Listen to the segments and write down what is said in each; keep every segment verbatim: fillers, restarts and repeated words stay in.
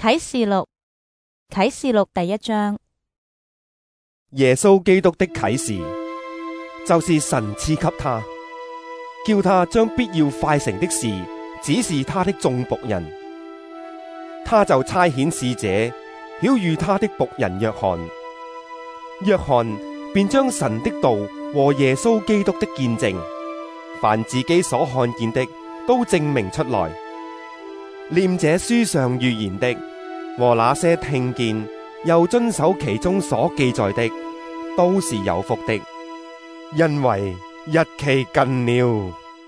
啟示錄，啟示錄第一章。 耶穌基督的啟示，就是神賜給他，叫他將必要快成的事指示他的眾僕人。他就差遣使者曉諭他的僕人約翰，約翰便將神的道和耶穌基督的見證，凡自己所看見的，都證明出來。念這書上預言的和那些聽見又遵守其中所記載的，都是有福的，因為日期近了。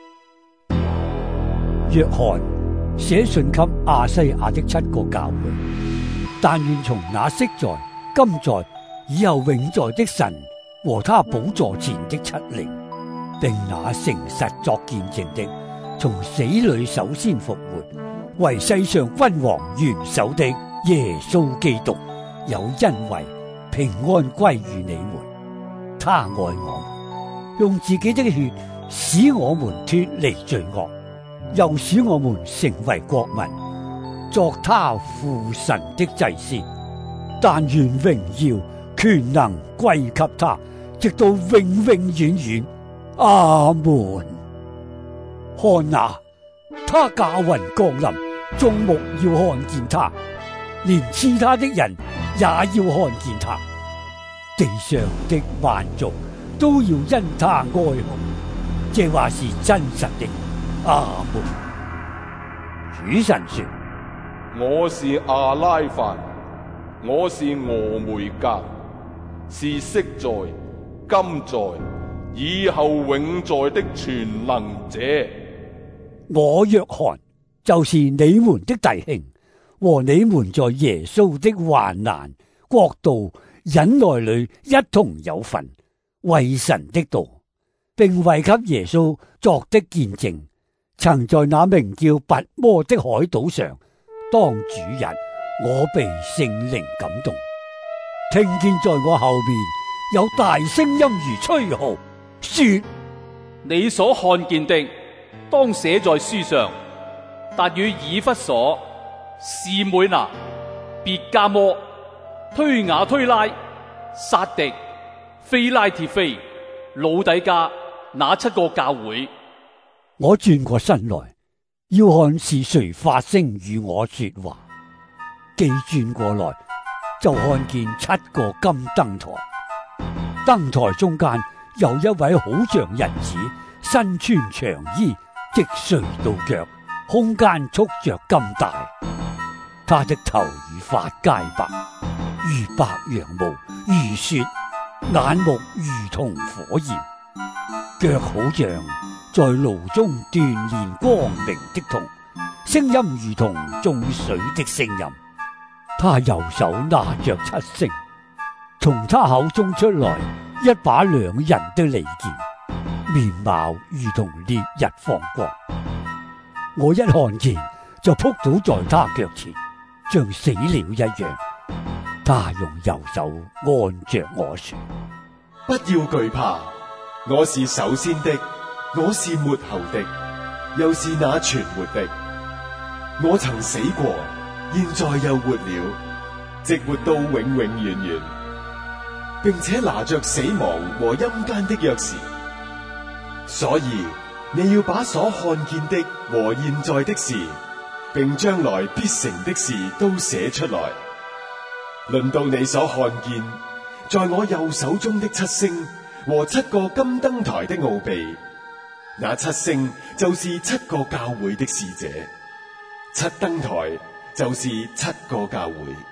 約翰寫信給亞西亞的七個教會，但願從那昔在、今在、以後永在的神和他寶座前的七靈，並那誠實作見證的，從死裏首先復活，為世上君王元首的耶穌基督，有恩惠平安歸於你們。他愛我們，用自己的血使我們脫離罪惡，又使我們成為國民，作他父神的祭司。但願榮耀權能歸給他，直到永永遠遠。阿門。看哪，他駕雲降臨，眾目要看見他，連刺他的人也要看見他，地上的萬族都要因他哀號。這話是真實的。阿門。主神說： 我是阿拉法，我是俄梅格，是昔在、今在、以後永在的全能者。 我約翰就是你們的弟兄，和你們在耶穌的患難、國度、忍耐裏一同有份，為神的道，並為給耶穌作的見證，曾在那名叫拔摩的海島上，當主日，我被聖靈感動，聽見在我後面有大聲音如吹號，說： 你所看見的，當寫在書上，達與以弗所、士每拿、別加摩、推雅推拉、撒狄、非拉鐵非、老底加那七個教會。 我轉過身來，要看是誰發聲與我說話。既轉過來，就看見七個金燈台，燈台中間有一位好像人子，身穿長衣，直垂到腳，胸間束着金帶。他的頭與髮皆白，如白羊毛，如雪；眼目如同火焰，腳好像在爐中鍛煉光明的銅，聲音如同眾水的聲音。他右手拿着七星，從他口中出來一把兩刃的利劍，面貌如同烈日放光。我一看見就撲倒在他腳前，像死了一樣。他用右手按着我說： 不要懼怕，我是首先的，我是末後的，又是那存活的。我曾死過，現在又活了，直活到永永遠遠，並且拿着死亡和陰間的鑰匙。所以你要把所看見的和現在的事，並將來必成的事都寫出來。論到你所看見在我右手中的七星和七個金燈台的奧秘，那七星就是七個教會的使者，七燈台就是七個教會。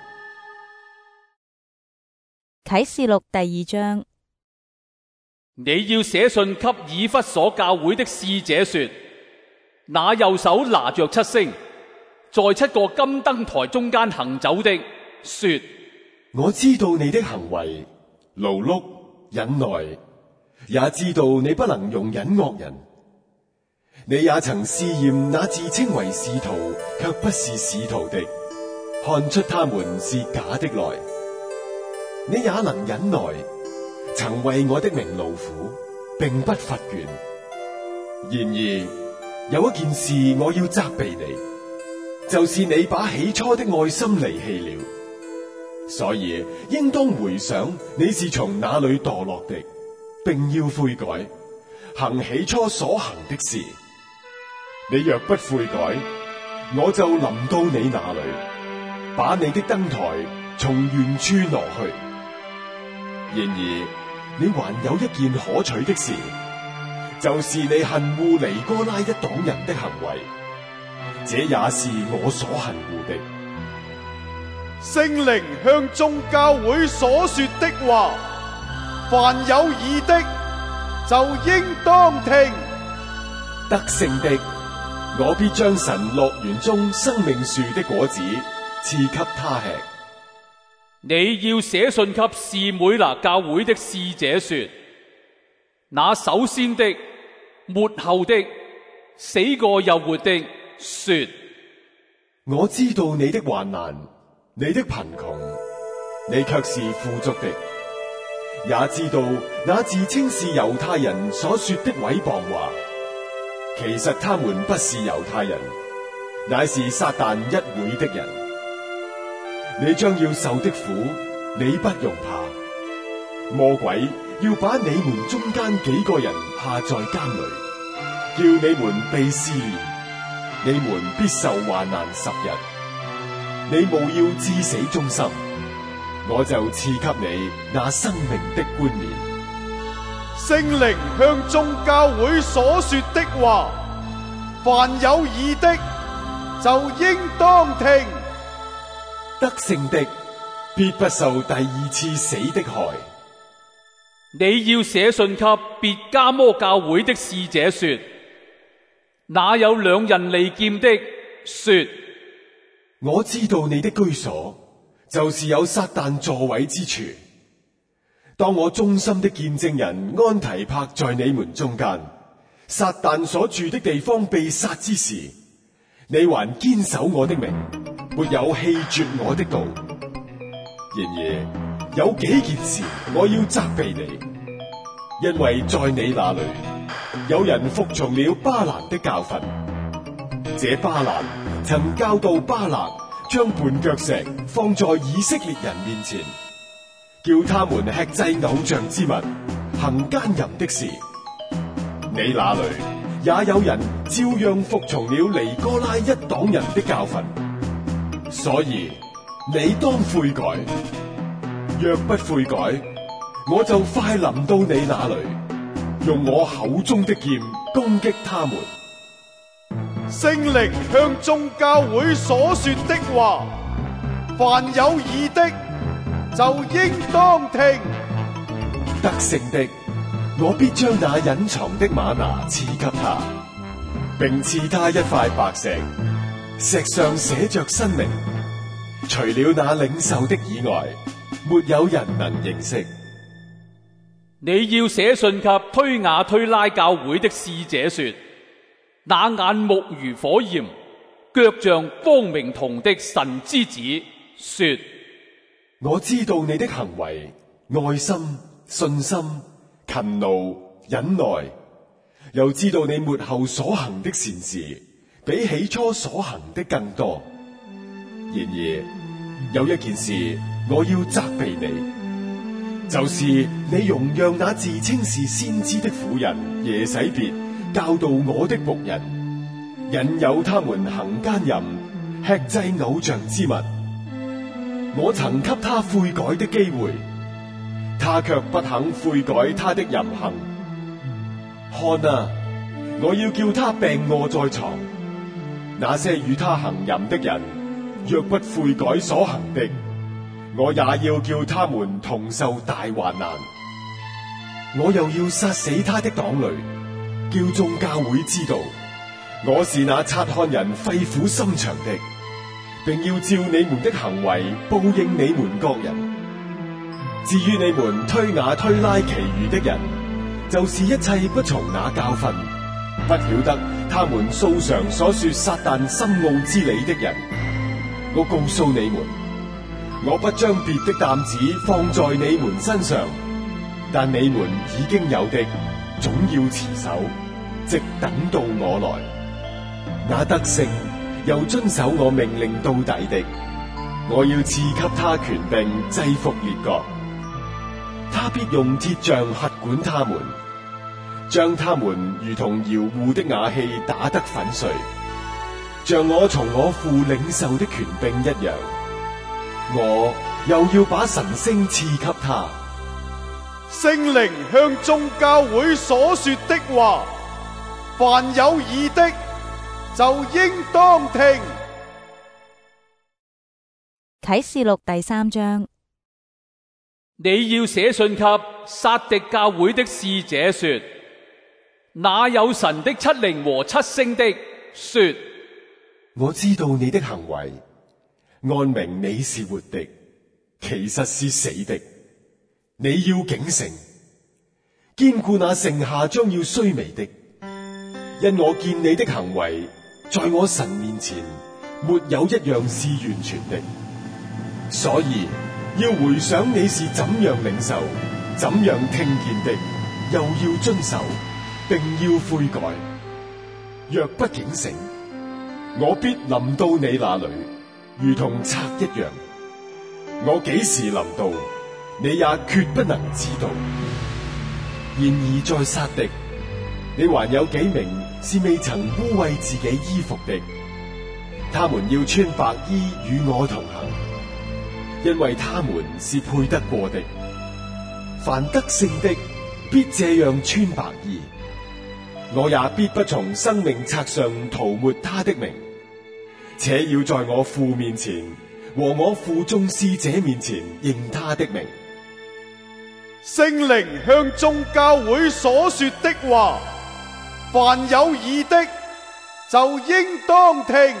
啟示錄第二章。 你要寫信給以弗所教會的使者說：那右手拿着七星，在七個金燈台中間行走的，說： 我知道你的行為，勞碌、忍耐，也知道你不能容忍惡人。你也曾試驗那自稱為使徒卻不是使徒的，看出他們是假的來。你也能忍耐，曾為我的名勞苦，並不乏倦。然而有一件事我要責備你， 就是你把起初的愛心離棄了。所以應當回想你是從哪裏墮落的，並要悔改，行起初所行的事。你若不悔改，我就臨到你那裏，把你的燈台從原處挪去。然而你還有一件可取的事，就是你恨惡尼哥拉一黨人的行為，這也是我所恨惡的。 聖靈向眾教會所說的話，凡有耳的就應當聽。 得勝的，我必將神樂園中生命樹的果子賜給他吃。 你要寫信給士每拿教會的使者說：那首先的、末後的、死過又活的說， 我知道你的患難，你的貧窮，你卻是富足的，也知道那自稱是猶太人所說的毀謗話，其實他們不是猶太人，乃是撒旦一會的人。你將要受的苦，你不用怕。魔鬼要把你們中間幾個人下在監裏，叫你們被試煉，你們必受患難十日。你務要至死忠心，我就賜給你那生命的冠冕。 聖靈向眾教會所說的話，凡有耳的就應當聽。 得勝的必不受第二次死的害。 你要寫信給別加摩教會的使者說：那有兩刃利劍的說， 我知道你的居所，就是有撒旦座位之處。當我忠心的見證人安提帕在你們中間，撒旦所住的地方被殺之時，你還堅守我的名，沒有棄絕我的道。然而有幾件事我要責備你，因為在你那裏有人服從了巴蘭的教訓。這巴蘭曾教導巴勒將絆腳石放在以色列人面前，叫他們吃祭偶像之物，行奸淫的事。你那裏也有人照樣服從了尼哥拉一黨人的教訓。所以你當悔改，若不悔改，我就快臨到你那裏，用我口中的劍攻擊他們。 聖靈向眾教會所說的話，凡有耳的就應當聽。 得勝的，我必將那隱藏的嗎哪賜給他，並賜他一塊白石，石上寫着新名，除了那領受的以外，沒有人能認識。 你要寫信給推雅推拉教會的使者說：那眼目如火焰，腳像光明銅的神之子說， 我知道你的行為、愛心、信心、勤勞、忍耐，又知道你末後所行的善事，比起初所行的更多。然而有一件事我要責備你，就是你容讓那自稱是先知的婦人耶洗別教導我的僕人，引誘他們行奸淫，吃祭偶像之物。我曾給他悔改的機會，他卻不肯悔改他的淫行。看啊，我要叫他病臥在床。那些與他行淫的人，若不悔改所行的，我也要叫他們同受大患難。我又要殺死他的黨類，叫眾教會知道，我是那察看人肺腑心腸的，並要照你們的行為報應你們各人。至於你們推雅推拉其餘的人，就是一切不從那教訓，不曉得他們素常所說撒旦深奧之理的人，我告訴你們，我不將別的擔子放在你們身上，但你們已經有的，總要持守，直等到我來。那得勝又遵守我命令到底的，我要賜給他權柄制服列國。他必用鐵杖轄管他們，將他們如同窯戶的瓦器打得粉碎，像我從我父領受的權柄一樣。我又要把晨星賜給他。 聖靈向眾教會所說的話，凡有耳的就應當聽。 啟示錄第三章。 你要寫信給撒狄教會的使者說：那有神的七靈和七星的說， 我知道你的行為，按名你是活的，其實是死的。你要警醒，堅固那剩下將要衰微的，因我見你的行為，在我神面前沒有一樣是完全的，所以要回想你是怎樣領受、怎樣聽見的，又要遵守，並要悔改。若不警醒，我必臨到你那裏，如同賊一樣。我幾時臨到，你也決不能知道。然而在撒狄，你還有幾名是未曾污穢自己衣服的，他們要穿白衣與我同行，因為他們是配得過的。凡得勝的，必這樣穿白衣。我也必不從生命冊上塗抹他的名，且要在我父面前和我父眾使者面前認他的名。 聖靈向眾教會所說的話，凡有耳的就應當聽。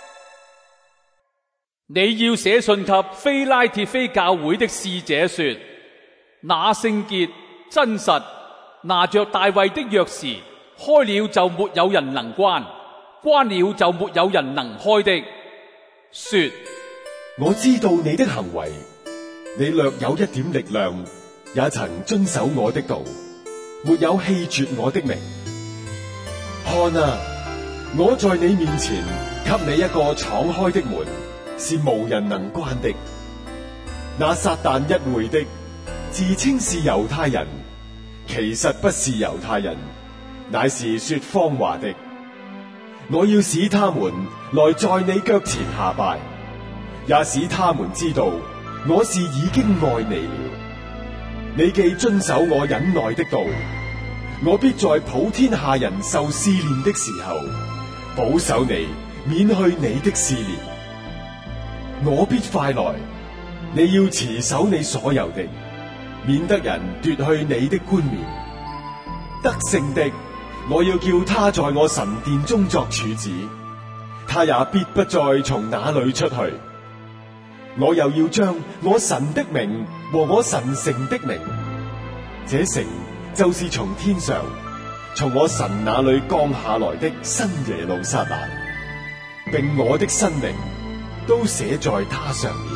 你要寫信給非拉鐵非教會的使者說：那聖潔真實，拿着大衛的鑰匙，開了就沒有人能關，關了就沒有人能開的說， 我知道你的行為，你略有一點力量，也曾遵守我的道，沒有棄絕我的名。看啊，我在你面前給你一個敞開的門，是無人能關的。那撒旦一會的，自稱是猶太人，其實不是猶太人，乃是說謊話的。我要使他們來在你腳前下拜，也使他們知道我是已經愛你了。你既遵守我忍耐的道，我必在普天下人受試煉的時候，保守你免去你的試煉。我必快來，你要持守你所有的，免得人奪去你的冠冕。得勝的，我要叫他在我神殿中作柱子，他也必不再從那裏出去。我又要將我神的名和我神城的名，這城就是從天上從我神那裏降下來的新耶路撒冷，並我的新名都寫在它上面。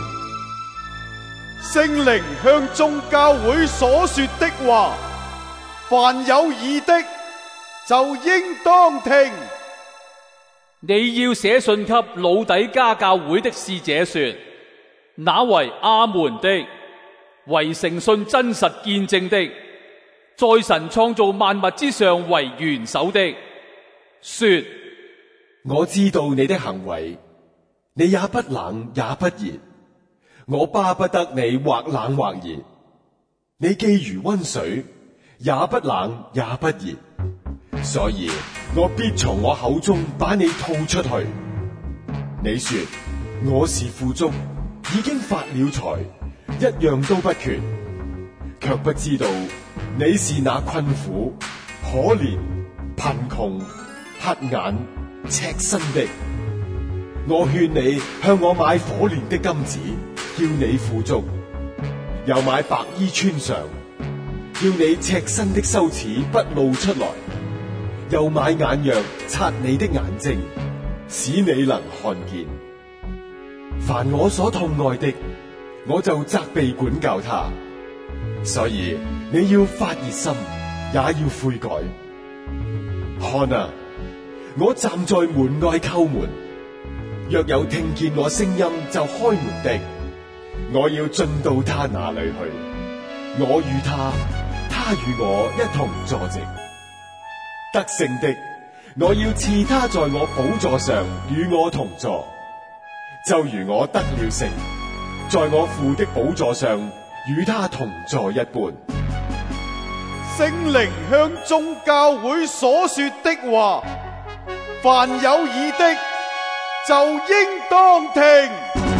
聖靈向眾教會所說的話，凡有耳的就應當聽。 你要寫信給老底加教會的使者說：那為阿門的，為誠信真實見證的，在神創造萬物之上為元首的說， 我知道你的行為，你也不冷也不熱，我巴不得你或冷或熱。你既如溫水，也不冷也不熱，所以我必從我口中把你吐出去。你說我是富足，已經發了財，一樣都不缺，卻不知道你是那困苦、可憐、貧窮、瞎眼、赤身的。我勸你向我買火煉的金子，叫你富足；又買白衣穿上，叫你赤身的羞恥不露出來；又買眼藥擦你的眼睛，使你能看見。凡我所痛愛的，我就責備管教他。所以你要發熱心，也要悔改。看啊，我站在門外叩門， 若有聽見我聲音就開門的，我要進到他那裏去，我與他，他與我一同坐席。得勝的，我要賜他在我寶座上與我同坐，就如我得了勝，在我父的寶座上與他同坐一般。 聖靈向眾教會所說的話，凡有耳的就應當聽。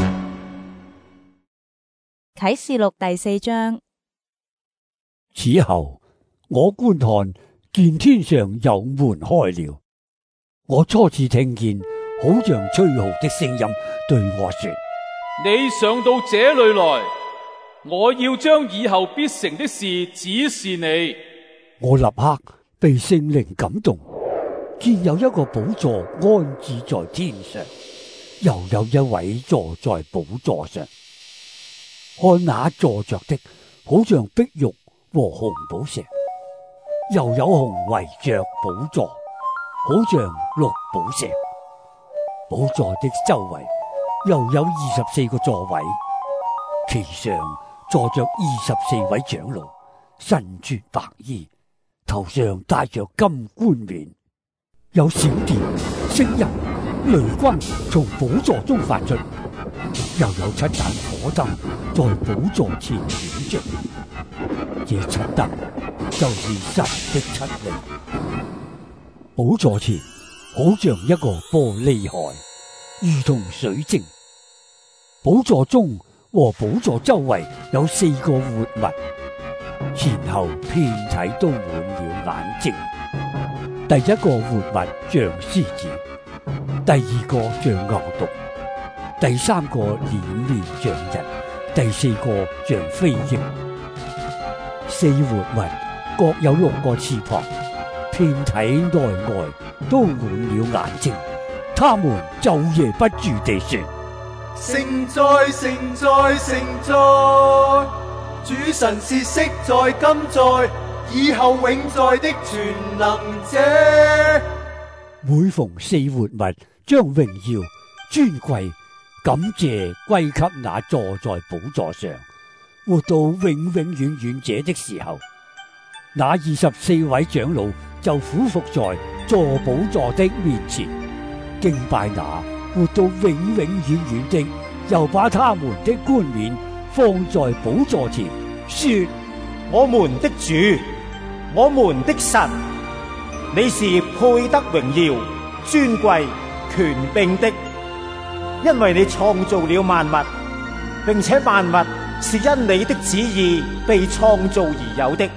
啟示錄第四章。 此後，我觀看，見天上有門開了。我初次聽見，好像吹號的聲音對我說： 你上到這裏來，我要將以後必成的事指示你。 我立刻被聖靈感動，見有一個寶座安置在天上，又有一位坐在寶座上。看那坐着的，好像碧玉和紅寶石，又有紅圍着寶座，好像綠寶石。寶座的周圍又有二十四個座位，其上坐着二十四位長老，身穿白衣，頭上戴着金冠冕。有閃電、聲音、雷轟從寶座中發出，又有七盞火燈在寶座前點着。這七燈就是神的七靈。寶座前好像一個玻璃海，如同水晶。寶座中和寶座周圍有四個活物，前後遍體都滿了眼睛。第一個活物像獅子，第二個像牛犢，第三個臉面像人，第四個像飛鷹。四活物各有六個翅膀，遍體內外都滿了眼睛。他們晝夜不住地說： 聖哉，聖哉，聖哉！主神是昔在、今在、以後永在的全能者。 每逢四活物將榮耀、尊貴、感謝歸給那坐在寶座上、活到永永遠遠者的時候，那二十四位長老就俯伏在坐寶座的面前，敬拜那活到永永遠遠的，又把他們的冠冕放在寶座前，說： 我們的主，我們的神，你是配得榮耀、尊貴、權柄的，因為你創造了萬物，並且萬物是因你的旨意被創造而有的。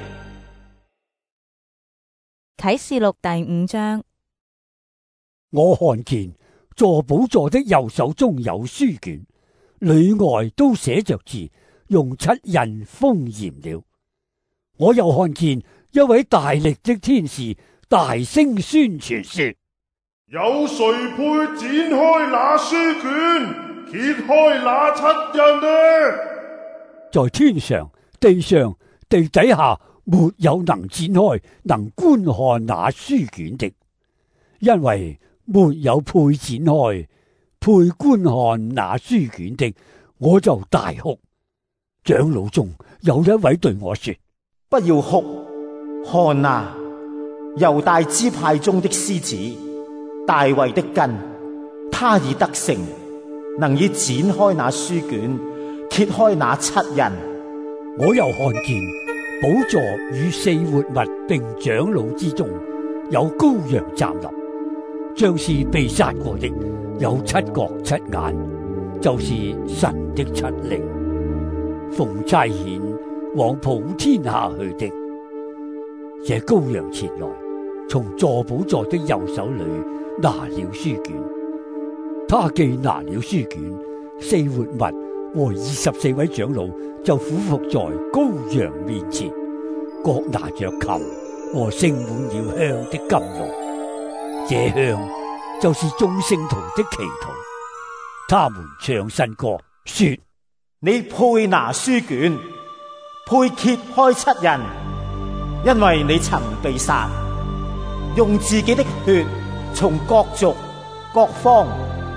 啟示錄第五章。 我看見坐寶座的右手中有書卷，裏外都寫着字，用七印封嚴了。我又看見一位大力的天使大聲宣傳說： 有誰配展開那書卷，揭開那七印呢？ 在天上、地上、地底下，沒有能展開、能觀看那書卷的，因為沒有配展開、配觀看那書卷的，我就大哭。長老中有一位對我說： 不要哭，看啊，猶大支派中的獅子，大衛的根，他已得勝，能以展開那書卷，揭開那七印。 我又看見寶座與四活物並長老之中有羔羊站立，像是被殺過的，有七角七眼，就是神的七靈，奉差遣往普天下去的。這羔羊前來，從坐寶座的右手裏拿了書卷，他既拿了書卷，四活物和二十四位長老就俯伏在羔羊面前，各拿着琴和盛滿了香的甘露，這香就是眾聖徒的祈禱。他們唱新歌，說： 你配拿書卷，配揭開七印，因為你曾被殺，用自己的血從各族、各方、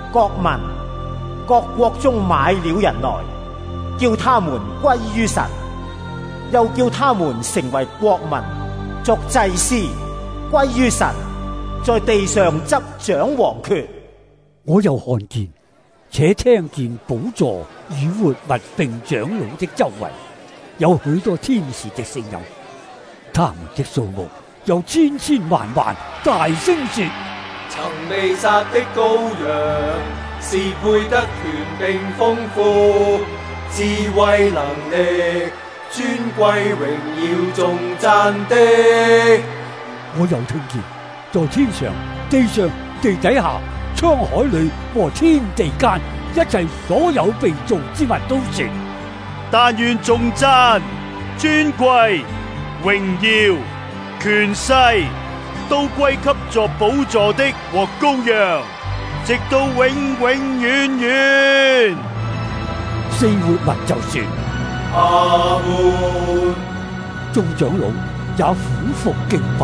國民、各國中買了人來，叫他們歸於神，又叫他們成為國民，作祭司，歸於神，在地上執掌王權。 我又看見，且聽見寶座與活物並長老的周圍有許多天使的聲音，他們的數目有千千萬萬，大聲說： 曾被殺的羔羊是配得權柄豐富、智慧能力、尊貴榮耀頌讚的。 我又聽見在天上、地上、地底下、滄海裏和天地間一切所有被造之物都說： 但願頌讚、尊貴、榮耀、權勢都歸給作寶座的和羔羊，直到永永遠遠。 四活物就說： 阿門。 眾長老也俯伏敬拜。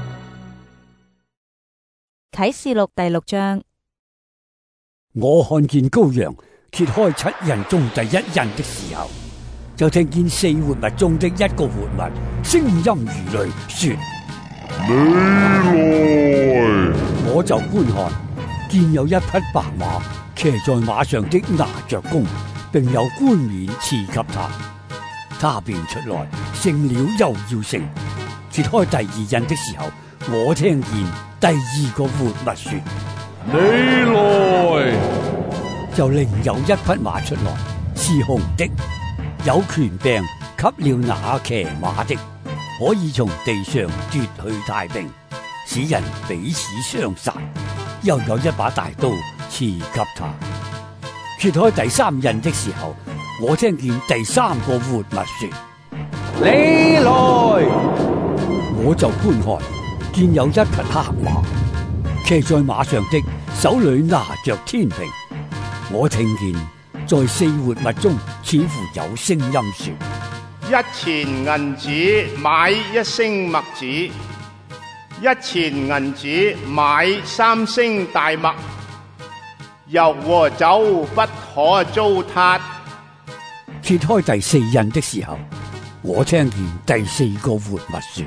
啟示錄第六章。 我看見羔羊揭開七印中第一印的時候，就聽見四活物中的一個活物聲音如雷說： 你來！ 我就觀看，見有一匹白馬，騎在馬上的拿着弓，並有冠冕賜給他。他便出來，勝了又要勝。揭開第二印的時候，我聽見第二個活物說： 你來！ 就另有一匹馬出來，是紅的，有權柄給了那騎馬的，可以從地上奪去太平，使人彼此相殺。又有一把大刀賜給他。揭開第三印的時候，我聽見第三個活物說： 你來！ 我就觀看，見有一匹黑馬，騎在馬上的手裏拿着天平。我聽見在四活物中似乎有聲音說： 一錢銀子買一升麥子，一錢銀子買三升大麥，油和酒不可糟蹋。 揭開第四印的時候，我聽見第四個活物說：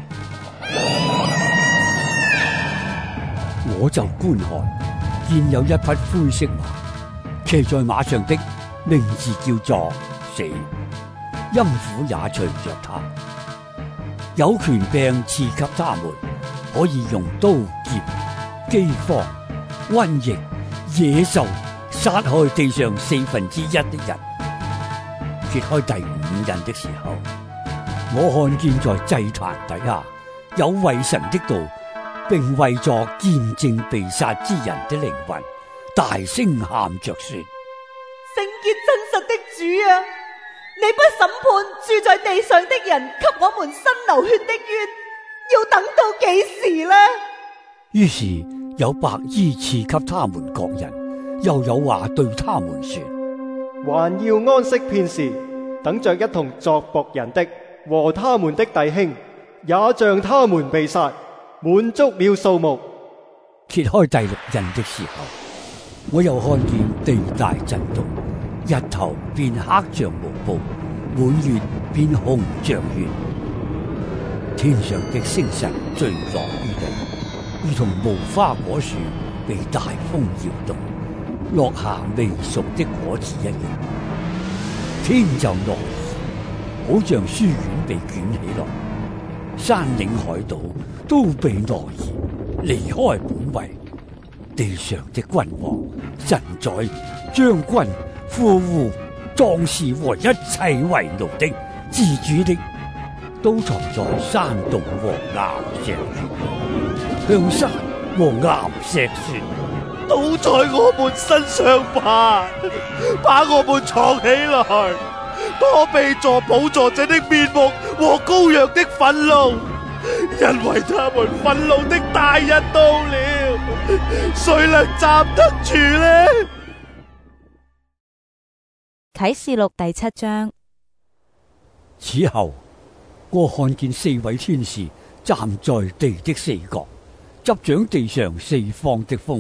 我就觀看，見有一匹灰色馬，騎在馬上的名字叫做死，陰府也隨着他，有權柄賜給他們，可以用刀劍、饑荒、瘟疫、野獸殺害地上四分之一的人。揭開第五印的時候，我看見在祭壇底下有為神的道，並為作見證被殺之人的靈魂，大聲喊着說： 聖潔真實的主啊，你不審判住在地上的人，給我們伸流血的冤，要等到幾時呢？ 於是有白衣賜給他們各人，又有話對他們說： 還要安息片時，等着一同作僕人的和他們的弟兄，也像他們被殺，滿足了數目。 揭開第六印的時候，我又看見地大震動，日頭變黑像毛布，滿月變紅像血，天上的星辰墜落於地，如同無花果樹被大風搖動，落下未熟的果子一樣。天就挪移，好像書卷被捲起來，山嶺海島都被挪移，離開本位。地上的君王、神宰、將軍、富戶、壯士和一切為奴的、自主的，都藏在山洞和岩石裏，向山和岩石說： 都在我們身上吧，把我們藏起來，躲避坐寶座者的面目和羔羊的憤怒，因為他們憤怒的大日到了，誰能站得住呢？ 啟示錄第七章。 此後，我看見四位天使站在地的四角，執掌地上四方的風，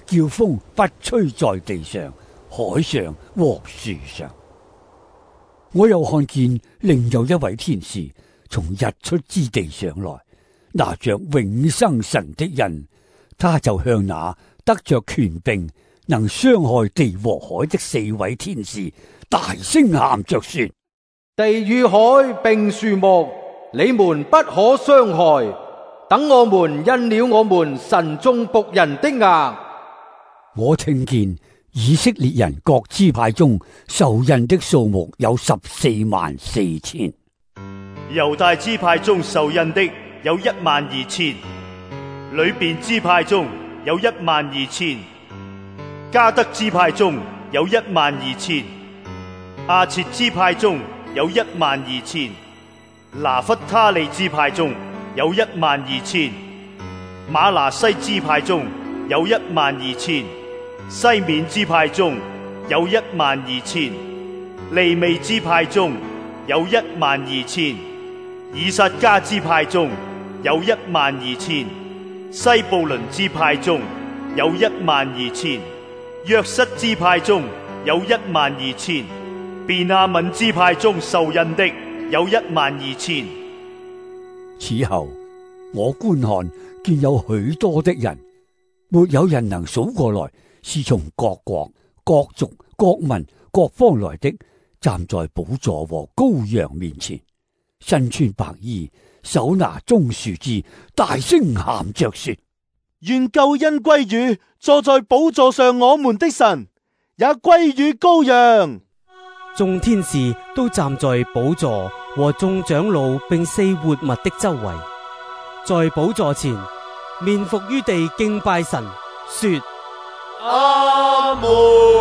叫風不吹在地上、海上和樹上。我又看見另有一位天使從日出之地上來，拿着永生神的印，他就向那得着權柄能傷害地和海的四位天使大聲喊着說： 地與海並樹木，你們不可傷害，等我們印了我們神眾僕人的額。 我聽見以色列人各支派中受印的數目有十四萬四千， 猶大支派中受印的有一萬二千，呂便支派中有一萬二千，迦得支派中有一萬二千，亞設支派中有一萬二千，拿弗他利支派中有一萬二千，瑪拿西支派中有一萬二千，西面支派中有一萬二千，利未支派中有一萬二千，以薩迦支派中有一萬二千，西布倫支派中有一萬二千，約瑟支派中有一萬二千，便雅憫支派中受印的有一萬二千。 此後我觀看，見有許多的人，沒有人能數過來，是從各國、各族、各民、各方來的，站在寶座和羔羊面前，身穿白衣，手拿棕樹枝，大聲喊着說： 願救恩歸於坐在寶座上我們的神，也歸於羔羊。 眾天使都站在寶座和眾長老並四活物的周圍，在寶座前面伏於地敬拜神，說： 阿門！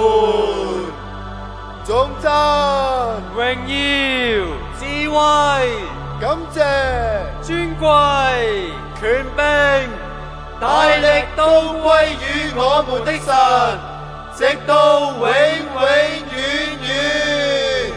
頌讚、榮耀、智慧、感謝、尊貴、權柄、大力都歸於我們的神，直到永永遠遠。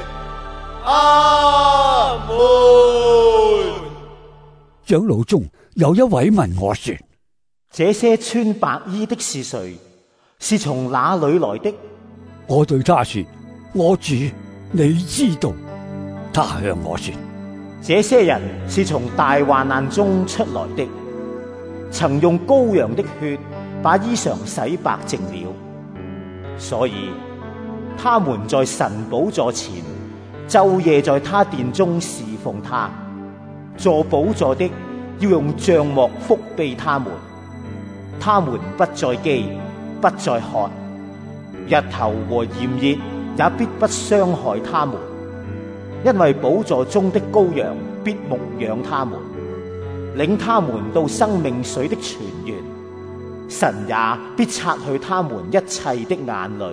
阿門！ 長老中有一位問我說： 這些穿白衣的是誰？是從哪裏來的？ 我對他說：我主，你知道。他向我說： 這些人是從大患難中出來的，曾用羔羊的血把衣裳洗白淨了，所以他們在神寶座前晝夜在他殿中侍奉他。坐寶座的要用帳幕覆庇他們，他們不再飢，不再渴，日頭和炎熱也必不傷害他們，因為寶座中的羔羊必牧養他們，領他們到生命水的泉源，神也必擦去他們一切的眼淚。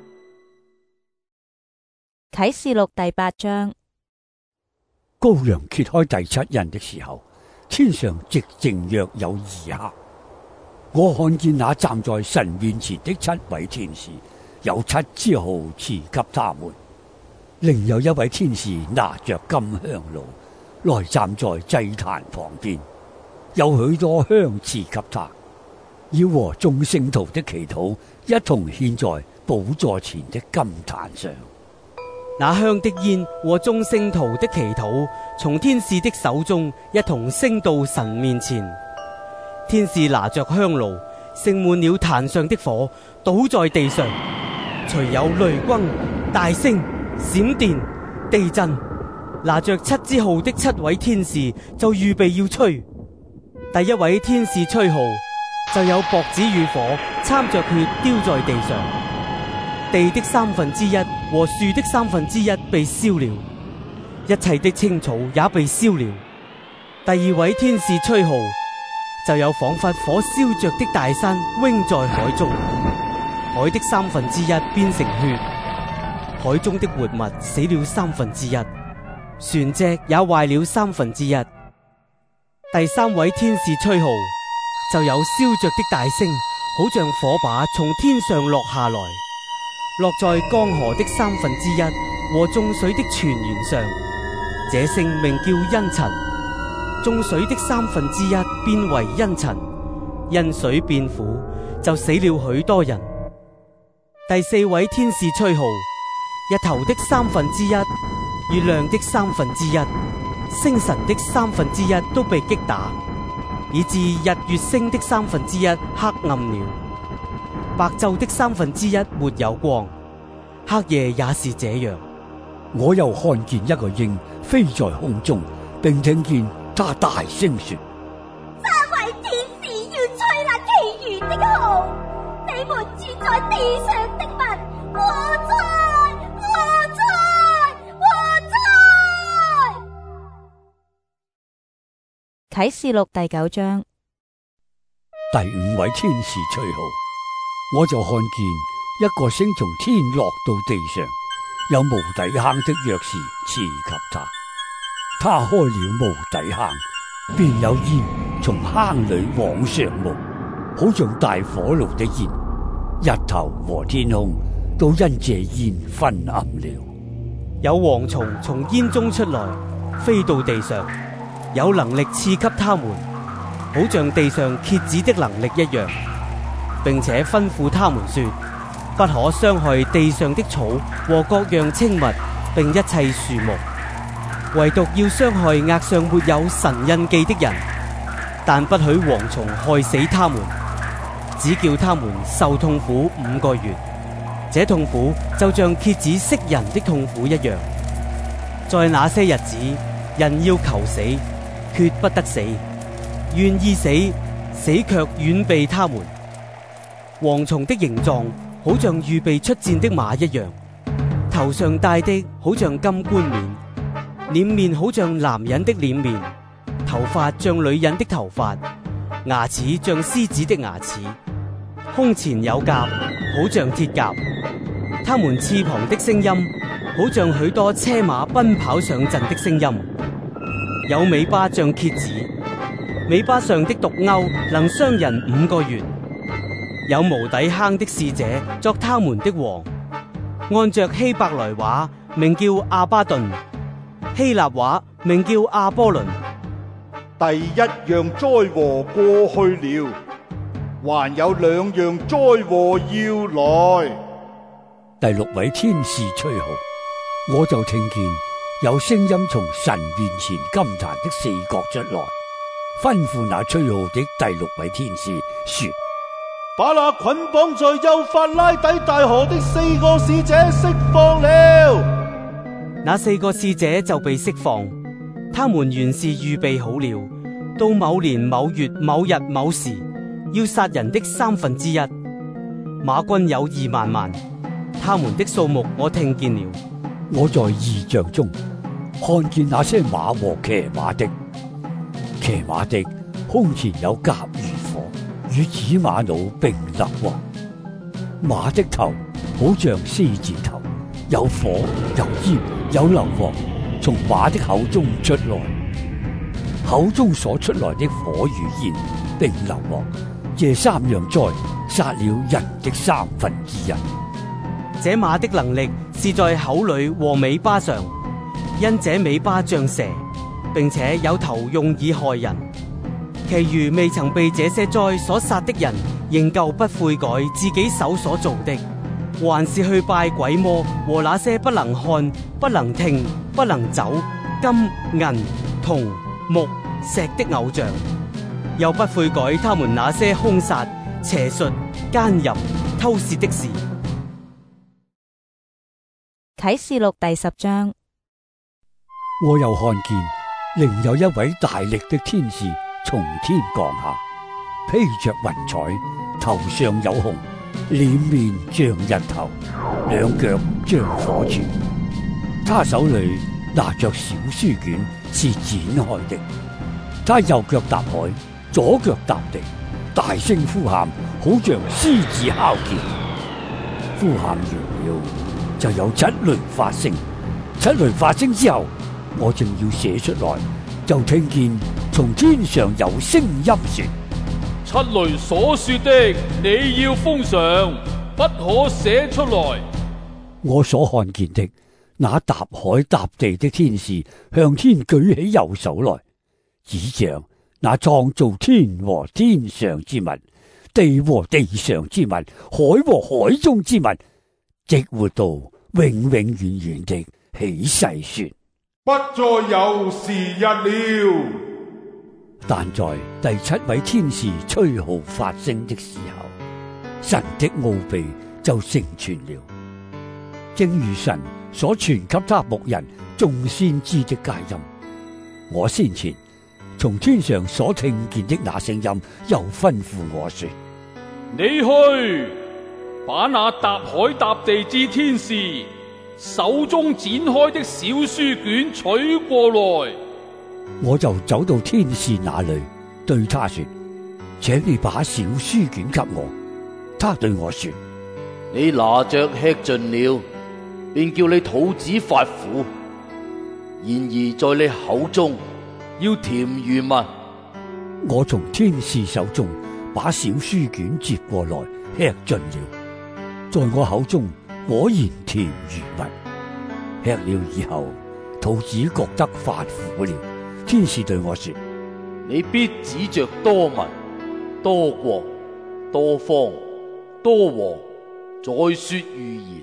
啟示錄第八章。 羔羊揭開第七印的時候，天上寂靜約有二刻。我看見那站在神面前的七位天使，有七支號賜給他們。另有一位天使拿着金香爐來站在祭壇旁邊，有許多香賜給他，要和眾聖徒的祈禱一同獻在寶座前的金壇上。 那香的煙和眾聖徒的祈禱從天使的手中一同升到神面前。天使拿着香爐，盛滿了壇上的火，倒在地上，隨有雷轟、大聲、閃電、地震。拿着七支號的七位天使就預備要吹。第一位天使吹號，就有雹子與火摻着血丟在地上，地的三分之一和樹的三分之一被燒了，一切的青草也被燒了。第二位天使吹號，就有仿佛火燒着的大山扔在海中，海的三分之一變成血，海中的活物死了三分之一，船隻也壞了三分之一。第三位天使吹號，就有燒着的大星，好像火把從天上落下來，落在江河的三分之一和眾水的泉源上。這星名叫茵蔯。眾水的三分之一變為茵蔯，因水變苦， 就死了許多人。第四位天使吹號，日頭的三分之一、月亮的三分之一、星辰的三分之一都被擊打，以致日月星的三分之一黑暗了，白晝的三分之一沒有光，黑夜也是這樣。 我又看見一個鷹飛在空中，並聽見他大聲說： 三位天使要吹那其餘的號，你們住在地上的民，禍哉！禍哉！禍哉！ 啟示錄第九章。 第五位天使吹號，我就看見一個星從天落到地上，有無底坑的鑰匙賜給他。他開了無底坑，便有煙從坑裏往上冒，好像大火爐的煙。日頭和天空都因這煙昏暗了。 有蝗蟲從煙中出來，飛到地上，有能力賜給他們，好像地上蠍子的能力一樣，並且吩咐他們說：不可傷害地上的草和各樣青物，並一切樹木，唯獨要傷害額上沒有神印記的人，但不許蝗蟲害死他們，只叫他們受痛苦五個月。這痛苦就像蠍子息人的痛苦一樣。在那些日子，人要求死，決不得死；願意死，死卻遠避他們。蝗蟲的形狀好像預備出戰的馬一樣，頭上戴的好像金冠冕，臉面好像男人的臉面，頭髮像女人的頭髮，牙齒像獅子的牙齒，胸前有甲，好像鐵甲。他們翅膀的聲音好像許多車馬奔跑上陣的聲音，有尾巴像蠍子，尾巴上的毒鈎能傷人五個月。有無底坑的使者作他們的王，按着希伯來話名叫阿巴頓，希臘話名叫阿波倫。 第一樣災禍過去了，還有兩樣災禍要來。 第六位天使吹號，我就聽見有聲音從神面前金壇的四角出來，吩咐那吹號的第六位天使說： 把那捆綁在幼發拉底大河的四個使者釋放了。 那四個使者就被釋放，他們原是預備好了，到某年某月某日某時要殺人的三分之一。馬軍有二萬萬，他們的數目我聽見了。 我在異象中看見那些馬和騎馬的，騎馬的胸前有甲如火，與紫瑪瑙並立王。馬的頭好像獅子頭，有火有煙有硫磺從馬的口中出來，口中所出來的火與煙並硫磺，這三樣災殺了人的三分之一。 這馬的能力是在口裏和尾巴上，因這尾巴像蛇，並且有頭用以害人。其餘未曾被這些災所殺的人，仍舊不悔改自己手所做的，還是去拜鬼魔和那些不能看、不能聽、不能走、金銀銅木石的偶像，又不悔改他們那些兇殺、邪術、奸淫、偷竊的事。 啟示錄第十章。 我又看見另有一位大力的天使從天降下，披着雲彩，頭上有紅，臉面像日頭，兩腳像火柱。他手裏拿着小書卷，是展開的。他右腳踏海，左腳踏地，大聲呼喊，好像獅子哮叫。呼喊完了，就有七雷發聲。七雷發聲之後，我正要寫出來，就聽見從天上有聲音說： 七雷所說的，你要封上，不可寫出來。 我所看見的那踏海踏地的天使向天舉起右手來，指着那創造天和天上之物， 地和地上之物，海和海中之物，直活到永永遠遠的起誓說： 不再有時日了。 但在第七位天使吹號發聲的時候，神的奧秘就成全了，正如神所傳給他僕人眾先知的佳音。我先前從天上所聽見的那聲音，又吩咐我說： 你去把那踏海踏地之天使手中展開的小書卷取過來。 我就走到天使那裏，對他說：請你把小書卷給我。他對我說： 你拿着吃盡了，便叫你肚子發苦；然而在你口中要甜如蜜。 我從天使手中把小書卷接過來，吃盡了，在我口中果然甜如蜜。吃了以後，肚子覺得發苦了。天使對我說： 你必指着多民、多國、多方、多王再說預言。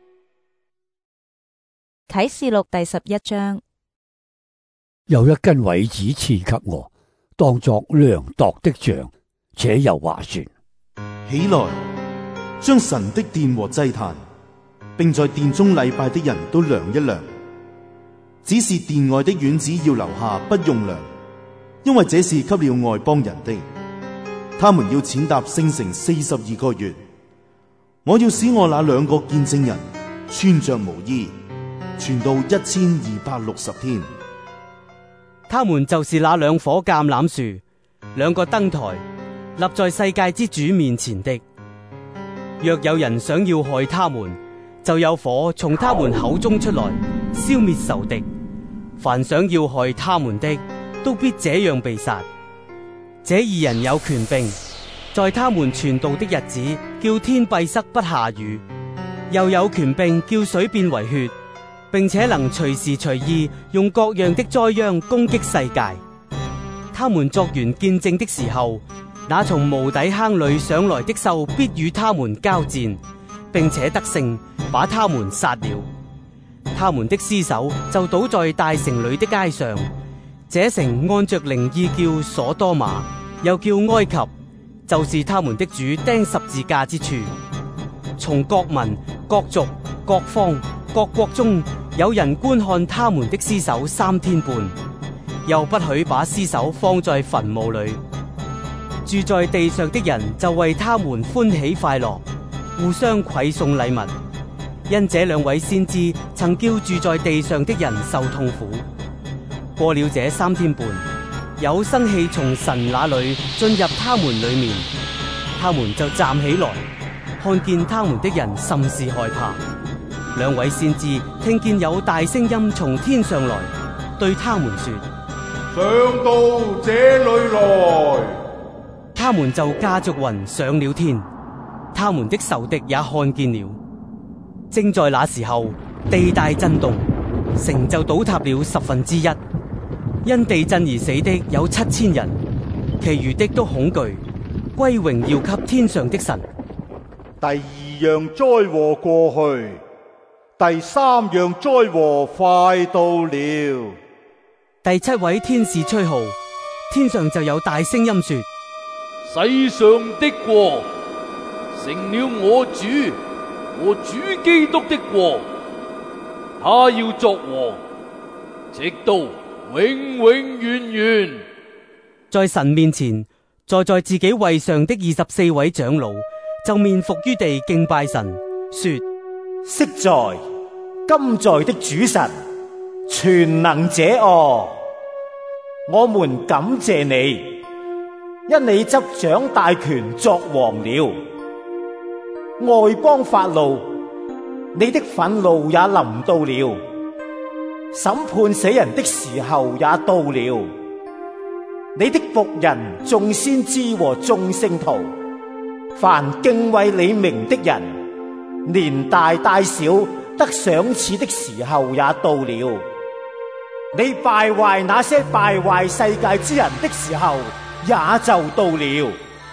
啟示錄第十一章。 有一根葦子賜給我，當作量度的杖，且又話說： 起來，將神的殿和祭壇，並在殿中禮拜的人都量一量。只是殿外的院子要留下，不用量，因為這是給了外邦人的。他們要踐踏聖城四十二個月。我要使我那兩個見證人穿着毛衣，傳到一千二百六十天。 他們就是那兩棵橄欖樹，兩個燈台，立在世界之主面前的。若有人想要害他們，就有火從他們口中出來，消滅仇敵。凡想要害他們的，都必這樣被殺。這二人有權柄，在他們傳道的日子，叫天閉塞不下雨；又有權柄叫水變為血，並且能隨時隨意用各樣的災殃攻擊世界。他們作完見證的時候，那從無底坑裏上來的獸必與他們交戰，並且得勝，把他們殺了。他們的屍首就倒在大城裏的街上。這城按着靈意叫所多瑪，又叫埃及，就是他們的主釘十字架之處。從各民、各族、各方、各國中有人觀看他們的屍首三天半，又不許把屍首放在墳墓裏。住在地上的人就為他們歡喜快樂，互相饋送禮物。因這兩位先知曾叫住在地上的人受痛苦。過了這三天半，有生氣從神那裏進入他們裏面，他們就站起來，看見他們的人甚是害怕。兩位先知聽見有大聲音從天上來，對他們說： 上到這裏來。 他們就駕着雲上了天，他們的仇敵也看見了。正在那時候，地大震動，城就倒塌了十分之一。因地震而死的有七千人，其餘的都恐懼，歸榮耀給天上的神。 第二樣災禍過去，第三樣災禍快到了。 第七位天使吹號，天上就有大聲音說： 世上的國成了我主和主基督的國，他要作王，直到永永遠遠。 在神面前，坐在自己位上的二十四位長老就面伏於地敬拜神，說： 昔在、今在的主神，全能者哦，我們感謝你，因你執掌大權作王了。外邦發怒，你的憤怒也臨到了，審判死人的時候也到了。你的僕人眾先知和眾聖徒，凡敬畏你名的人，連大帶小得賞賜的時候也到了。你敗壞那些敗壞世界之人的時候也就到了。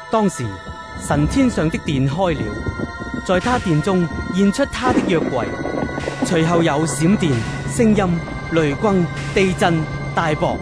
當時神天上的殿開了，在他殿中現出他的約櫃，隨後有閃電、聲音、雷轟、地震、大雹。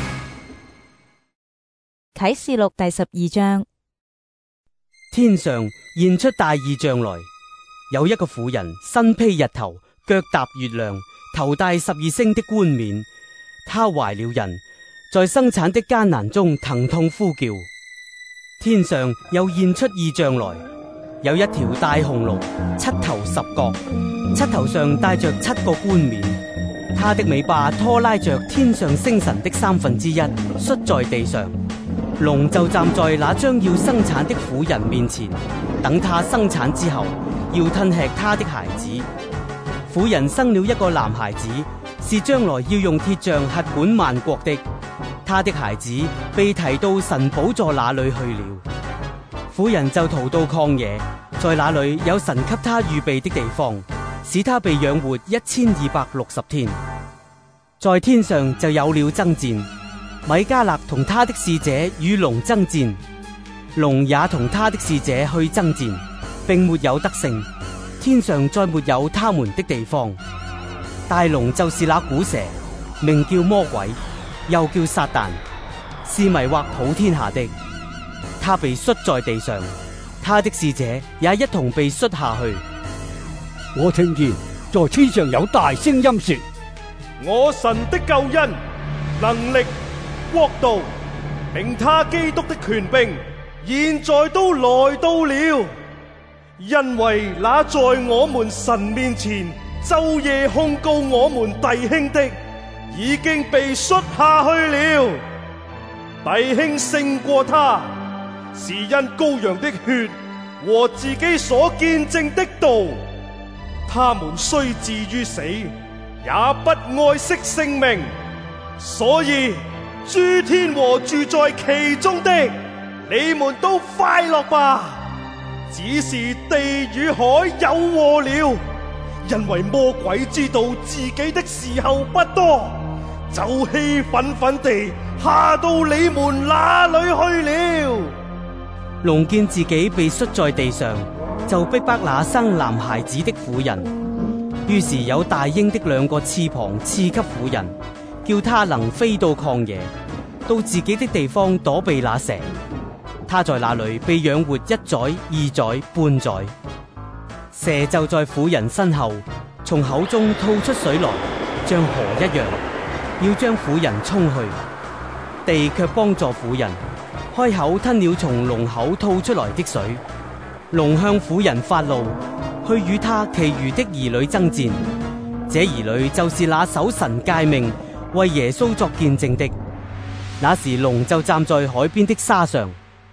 啟示錄第十二章。 天上現出大異象來，有一個婦人身披日頭，腳踏月亮，頭戴十二星的冠冕。她懷了孕，在生產的艱難中疼痛呼叫。天上又現出異象來，有一條大紅龍，七頭十角，七頭上戴着七個冠冕。它的尾巴拖拉着天上星辰的三分之一，摔在地上。龍就站在那將要生產的婦人面前，等她生產之後，要吞吃她的孩子。婦人生了一個男孩子，是將來要用鐵杖轄管萬國的。他的孩子被提到神寶座那裏去了。婦人就逃到曠野，在那裏有神給他預備的地方，使他被養活一千二百六十天。在天上就有了爭戰，米迦勒同他的使者與龍爭戰，龍也同他的使者去爭戰，並沒有得勝。天上再沒有他們的地方。大龍就是那古蛇，名叫魔鬼，又叫撒旦，是迷惑普天下的。他被摔在地上，他的使者也一同被摔下去。 我聽見在天上有大聲音說： 我神的救恩、能力、國度，並他基督的權柄，現在都來到了。因為那在我們神面前晝夜控告我們弟兄的，已經被摔下去了。弟兄勝過他，是因羔羊的血和自己所見證的道。他們雖至於死，也不愛惜性命。所以諸天和住在其中的，你們都快樂吧。只是地與海有禍了，因為魔鬼知道自己的時候不多，就氣憤憤地下到你們那裏去了。 龍見自己被摔在地上，就逼迫那生男孩子的婦人。於是有大鷹的兩個翅膀賜給婦人，叫他能飛到曠野，到自己的地方躲避那蛇。他在那裏被養活一載、二載、半載。蛇就在婦人身後，從口中吐出水來，像河一樣，要將婦人沖去。地卻幫助婦人，開口吞了從龍口吐出來的水。龍向婦人發怒，去與他其餘的兒女爭戰。這兒女就是那守神誡命、為耶穌作見證的。那時龍就站在海邊的沙上。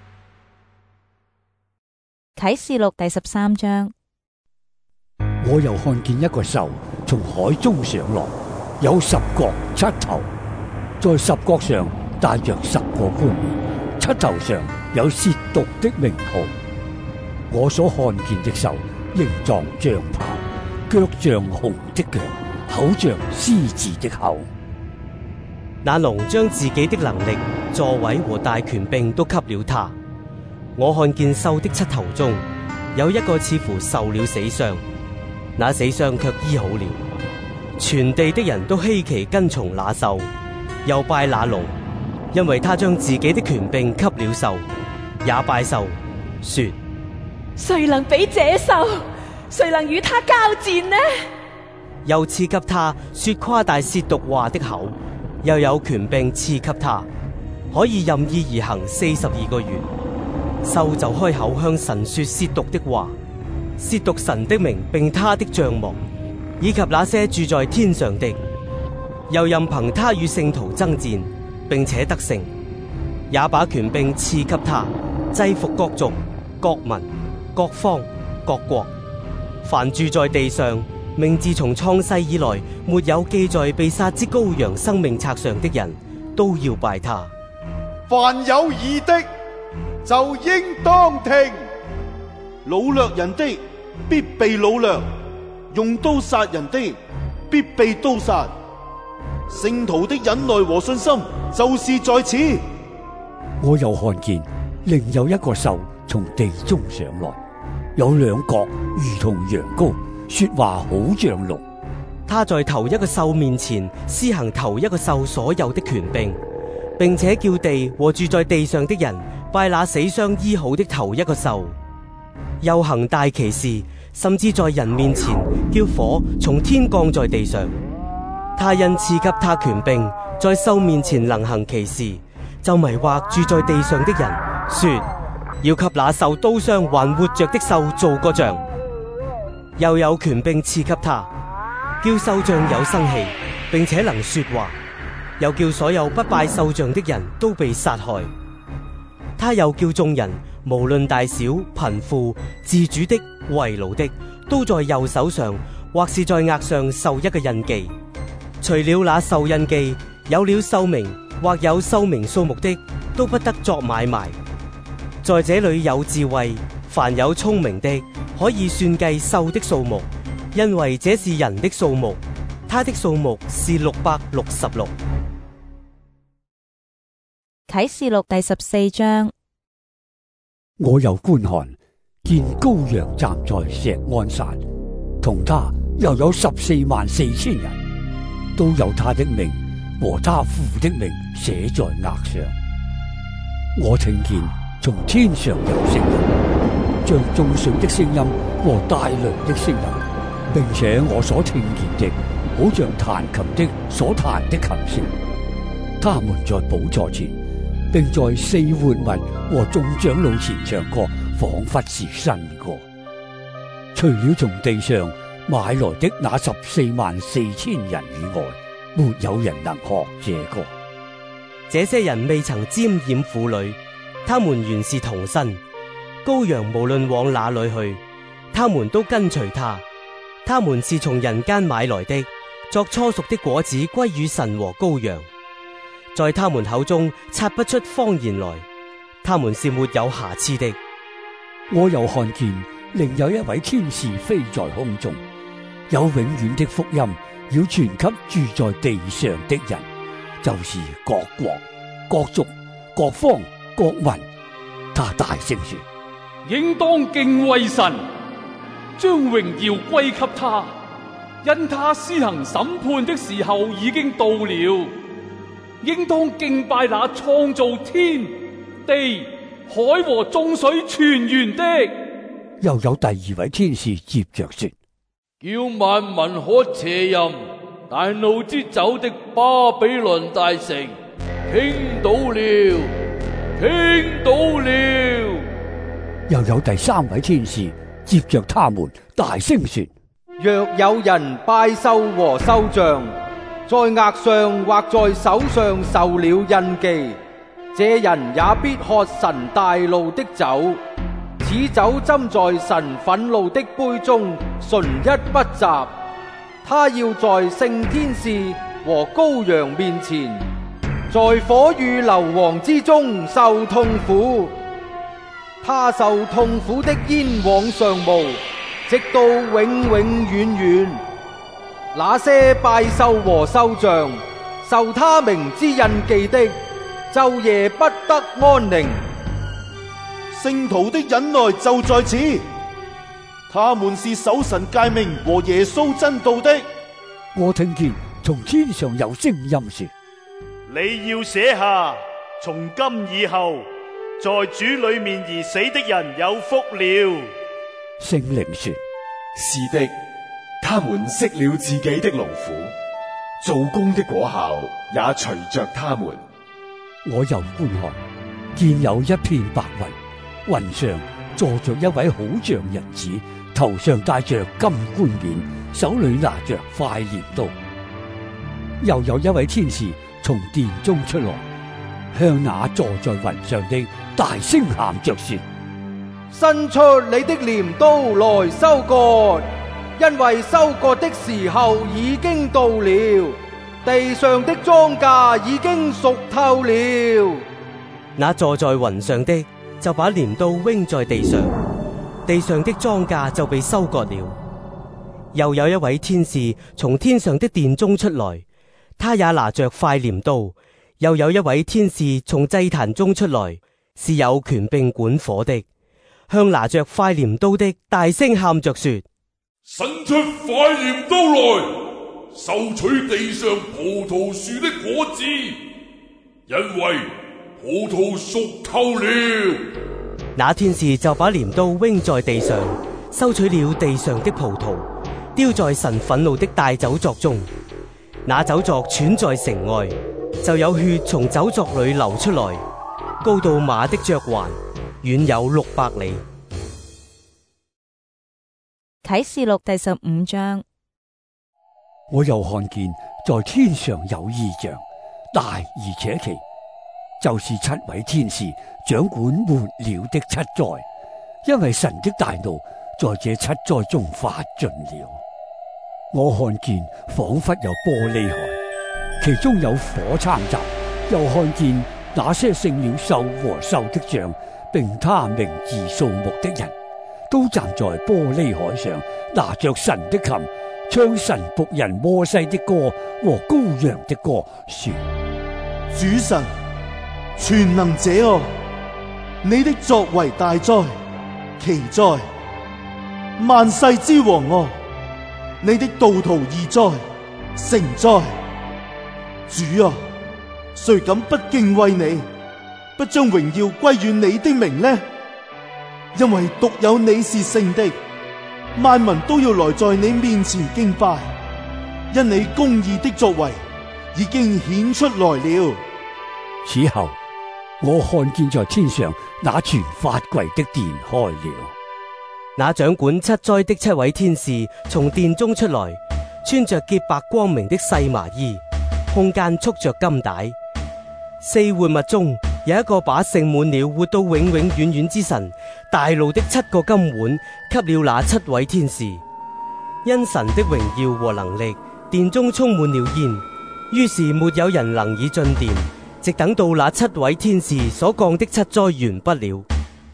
啟示錄第十三章。 我又看見一個獸從海中上來，有十角七頭，在十角上帶着十個冠冕，七頭上有褻瀆的名號。我所看見的獸形狀像豹，腳像熊的腳，口像獅子的口。 那龍將自己的能力、座位和大權柄都給了他。我看見獸的七頭中有一個似乎受了死傷，那死傷卻醫好了。全地的人都稀奇跟從那獸，又拜那龍，因為他將自己的權柄給了獸，也拜獸，說： 誰能比這獸？誰能與他交戰呢？ 又賜給他說誇大褻瀆話的口，又有權柄賜給他，可以任意而行四十二個月。獸就開口向神說褻瀆的話，褻瀆神的名並他的帳幕，以及那些住在天上的。又任憑他與聖徒爭戰，並且得勝，也把權柄賜給他，制服各族、各民、各方、各國。凡住在地上，名字從創世以來沒有記在被殺之羔羊生命冊上的人，都要拜他。 凡有義的，就應當聽。 擄掠人的必被擄掠，用刀殺人的必被刀殺。聖徒的忍耐和信心就是在此。 我又看見另有一個獸從地中上來，有兩角如同羊羔，說話好像龍。 他在頭一個獸面前施行頭一個獸所有的權柄，並且叫地和住在地上的人拜那死傷醫好的頭一個獸。又行大奇事，甚至在人面前叫火從天降在地上。他因賜給他權柄，在獸面前能行奇事，就迷惑住在地上的人，說要給那受刀傷還活着的獸做個像。又有權柄賜給他，叫獸像有生氣，並且能說話，又叫所有不拜獸像的人都被殺害。他又叫眾人無論大小、貧富、自主的、為奴的，都在右手上或是在額上受一個印記。除了那受印記，有了獸名或有獸名數目的，都不得作買賣。在這裏有智慧，凡有聰明的，可以算計獸的數目，因為這是人的數目，他的數目是六百六十六。 啟示錄第十四章。 我又觀看，見羔羊站在錫安山，同他又有十四萬四千人，都有他的名和他父的名寫在額上。我聽見從天上有聲音，像眾水的聲音和大雷的聲音，並且我所聽見的，好像彈琴的所彈的琴聲。他們在寶座前，並在四活物和眾長老前唱歌，仿佛是新歌。除了從地上買來的那十四萬四千人以外，沒有人能學這歌。 這些人未曾沾染婦女，他們原是童身。羔羊無論往哪裏去，他們都跟隨他。他們是從人間買來的，作初熟的果子歸於神和羔羊。在他們口中察不出謊言來，他們是沒有瑕疵的。 我又看見另有一位天使飛在空中，有永遠的福音要傳給住在地上的人，就是各國、各族、各方、各民。他大聲說： 應當敬畏神，將榮耀歸給他，因他施行審判的時候已經到了。應當敬拜那創造天地海和眾水泉源的。 又有第二位天使接着說： 叫萬民喝邪淫大怒之酒的巴比倫大城傾倒了，傾倒了。 又有第三位天使接着他們大聲說： 若有人拜獸和獸像，在額上或在手上受了印記，這人也必喝神大怒的酒。此酒斟在神憤怒的杯中，純一不雜。他要在聖天使和羔羊面前，在火與硫磺之中受痛苦。他受痛苦的煙往上冒，直到永永遠遠。那些拜獸和獸像，受他名之印記的，晝夜不得安寧。 聖徒的忍耐就在此，他們是守神誡命和耶穌真道的。 我聽見從天上有聲音說： 你要寫下，從今以後，在主裏面而死的人有福了。 聖靈說： 是的。他們息了自己的勞苦，做工的果效也隨着他們。 我又觀看，見有一片白雲，雲上坐着一位好像人子，頭上戴着金冠冕，手裏拿着塊鐮刀。又有一位天使從殿中出來，向那坐在雲上的大聲喊着說： 伸出你的鐮刀來收割，因為收割的時候已經到了，地上的莊稼已經熟透了。 那坐在雲上的就把鐮刀扔在地上，地上的莊稼就被收割了。又有一位天使從天上的殿中出來，他也拿着塊鐮刀。又有一位天使從祭壇中出來， 是有權柄管火的，向拿着快鐮刀的大聲喊着說： 伸出快鐮刀來，收取地上葡萄樹的果子，因為葡萄熟透了。 那天使就把鐮刀扔在地上，收取了地上的葡萄，丟在神憤怒的大酒醡中。那酒醡踹在城外，就有血從酒醡裏流出來，高到馬的嚼環，遠有六百里。 啟示錄第十五章。 我又看見在天上有異象，大而且奇，就是七位天使掌管末了的七災，因為神的大怒在這七災中發盡了。我看見仿佛有玻璃海，其中有火摻雜，又看見那些勝了獸和獸的像，並他名字數目的人，都站在玻璃海上，拿着神的琴，唱神僕人摩西的歌和羔羊的歌，說： 主神全能者啊，你的作為大哉，奇哉！萬世之王啊，你的道途義哉，誠哉！主啊，誰敢不敬畏你，不將榮耀歸於你的名呢？因為獨有你是聖的，萬民都要來在你面前敬拜，因你公義的作為已經顯出來了。 此後，我看見在天上那全法櫃的殿開了， 那掌管七災的七位天使從殿中出來，穿着潔白光明的細麻衣，胸間束着金帶。四活物中有一個把盛滿了活到永永遠遠之神大怒的七個金碗給了那七位天使，因神的榮耀和能力，殿中充滿了煙，於是沒有人能以進殿，直等到那七位天使所降的七災完畢了。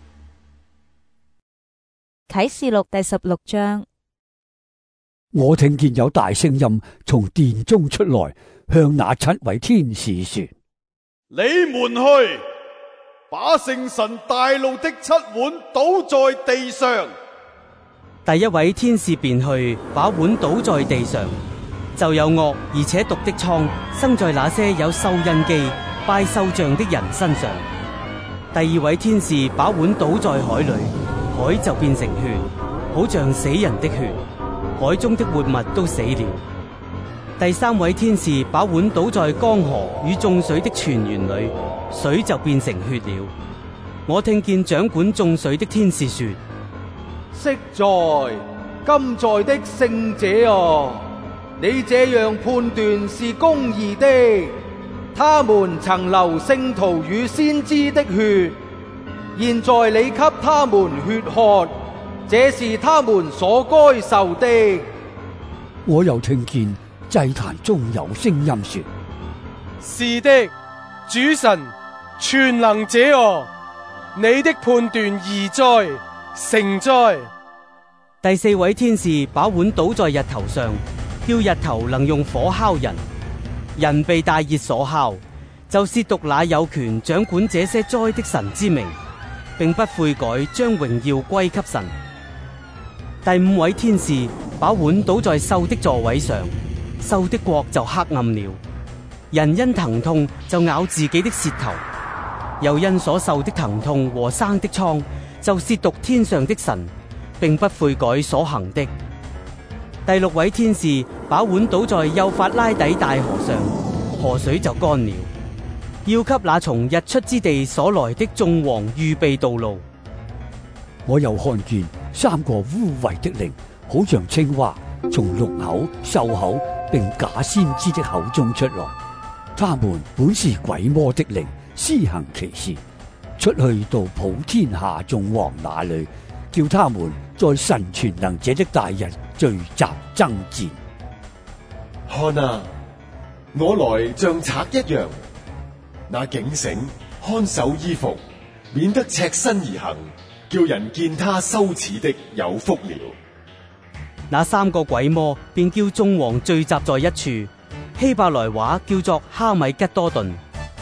啟示錄第十六章。 我聽見有大聲音從殿中出來，向那七位天使說： 你們去，把聖神大怒的七碗倒在地上。 第一位天使便去，把碗倒在地上，就有惡而且毒的瘡生在那些有獸印記、拜獸像的人身上。第二位天使把碗倒在海裏，海就變成血，好像死人的血，海中的活物都死了。第三位天使把碗倒在江河與眾水的泉源裏，水就變成血了。我聽見掌管眾水的天使說： 昔在今在的聖者啊，你這樣判斷是公義的。他們曾流聖徒與先知的血，現在你給他們血喝，這是他們所該受的。 我又聽見祭壇中有聲音說： 是的，主神全能者啊，你的判斷義哉，誠哉。 第四位天使把碗倒在日頭上，叫日頭能用火烤人，人被大熱所烤，就褻瀆那有權掌管這些災的神之名，並不悔改，將榮耀歸給神。第五位天使把碗倒在獸的座位上，獸的國就黑暗了。人因疼痛就咬自己的舌頭，又因所受的疼痛和生的瘡，就褻瀆天上的神，並不悔改所行的。第六位天使把碗倒在幼發拉底大河上，河水就乾了，要給那從日出之地所來的眾王預備道路。 我又看見三個污穢的靈，好像青蛙，從鹿口、獸口並假先知的口中出來。他們本是鬼魔的靈，施行奇事，出去到普天下眾王那裏，叫他們在神全能者的大日聚集爭戰。 看啊，我來像賊一樣，那警醒看守衣服，免得赤身而行，叫人見他羞恥的有福了。 那三個鬼魔便叫眾王聚集在一處，希伯來話叫做哈米吉多頓。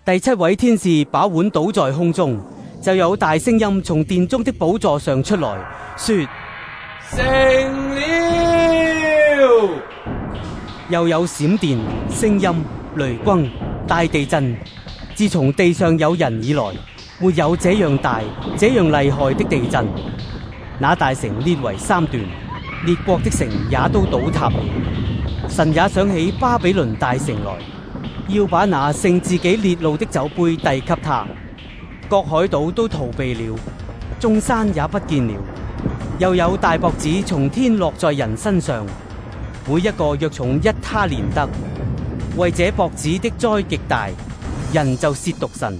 第七位天使把碗倒在空中，就有大聲音從殿中的寶座上出來，說： 成了。 又有閃電、聲音、雷轟、大地震。自從地上有人以來，沒有這樣大、這樣厲害的地震。那大城裂為三段，列國的城也都倒塌了。神也想起巴比倫大城來，要把那盛自己烈怒的酒杯遞給他。各海島都逃避了，眾山也不見了。又有大雹子從天落在人身上，每一個約重一他連得。為這雹子的災極大，人就褻瀆神。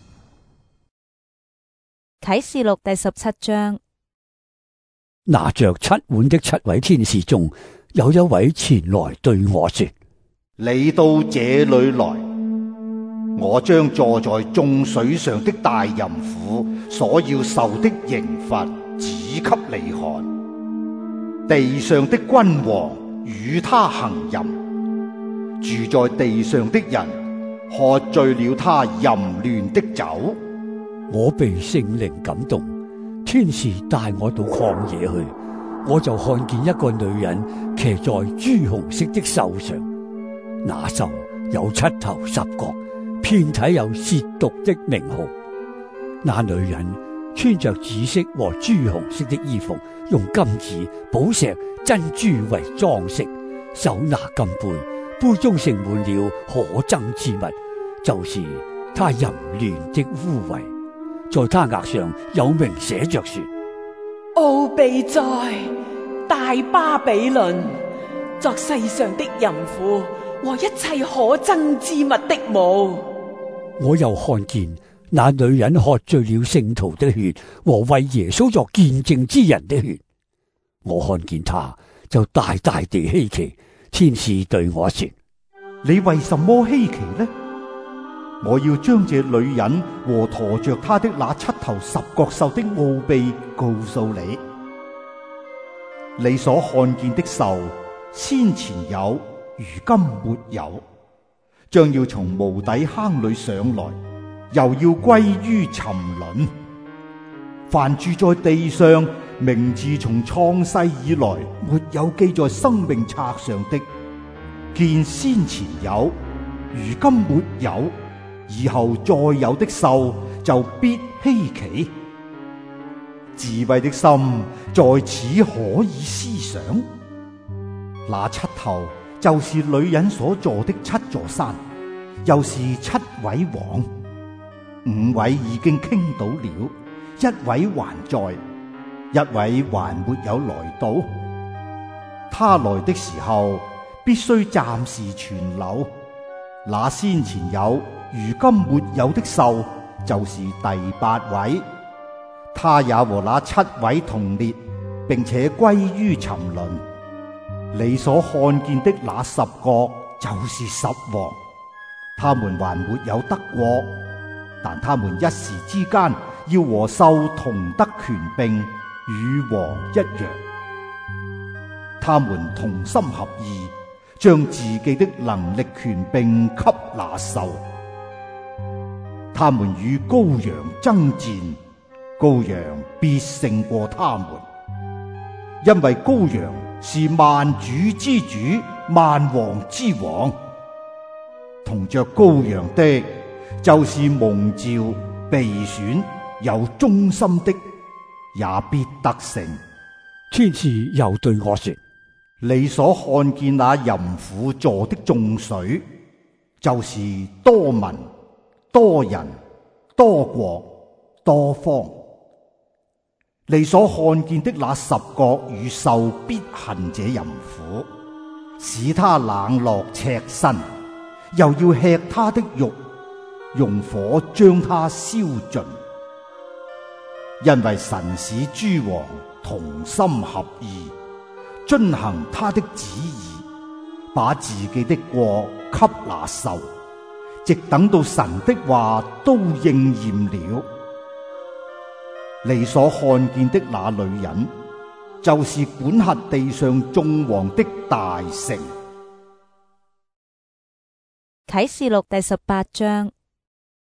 啟示錄第十七章。 拿着七碗的七位天使中，有一位前來對我說： 你到這裏來，我將坐在眾水上的大淫婦所要受的刑罰指給你看。地上的君王與他行淫，住在地上的人喝醉了他淫亂的酒。 我被聖靈感動，天使帶我到曠野去，我就看見一個女人騎在朱紅色的獸上，那獸有七頭十角，遍體有褻瀆的名號。那女人穿着紫色和朱紅色的衣服，用金子、寶石、珍珠為裝飾，手拿金杯，杯中盛滿了可憎之物，就是他淫亂的污穢。在他額上有名寫着說： 奧秘在大巴比倫，作世上的淫婦和一切可憎之物的母。 我又看見那女人喝醉了聖徒的血和為耶穌作見證之人的血。我看見他就大大地稀奇。天使對我說： 你為什麼稀奇呢？我要將這女人和馱着她的那七頭十角獸的奧秘告訴你。你所看見的獸，先前有，如今沒有，將要從無底坑裏上來，又要歸於沉淪。凡住在地上，名字從創世以來沒有記在生命冊上的，見先前有，如今沒有，以後再有的獸就必稀奇。智慧的心在此可以思想。那七頭就是女人所坐的七座山，又是七位王。五位已經傾倒了，一位還在，一位還沒有來到。他來的時候必須暫時存留。那先前有，如今沒有的獸，就是第八位。他也和那七位同列，並且歸於沉淪。你所看見的那十國，就是十王。他們還沒有得國，但他們一時之間要和獸同得權柄，與王一樣。他們同心合意，將自己的能力權柄給那獸。他們與羔羊爭戰，羔羊必勝過他們，因為羔羊是萬主之主，萬王之王。同着羔羊的，就是蒙召、被選、有忠心的，也必得勝。 天使又對我說： 你所看見那淫婦坐的眾水，就是多民、多人、多國、多方。你所看見的那十國與獸必恨這淫婦，使他冷落赤身，又要吃他的肉，用火將他燒盡。因為神使諸王同心合意，遵行他的旨意，把自己的國給那獸，直等到神的話都應驗了。你所看見的那女人，就是管轄地上眾王的大城。 啟示錄第十八章。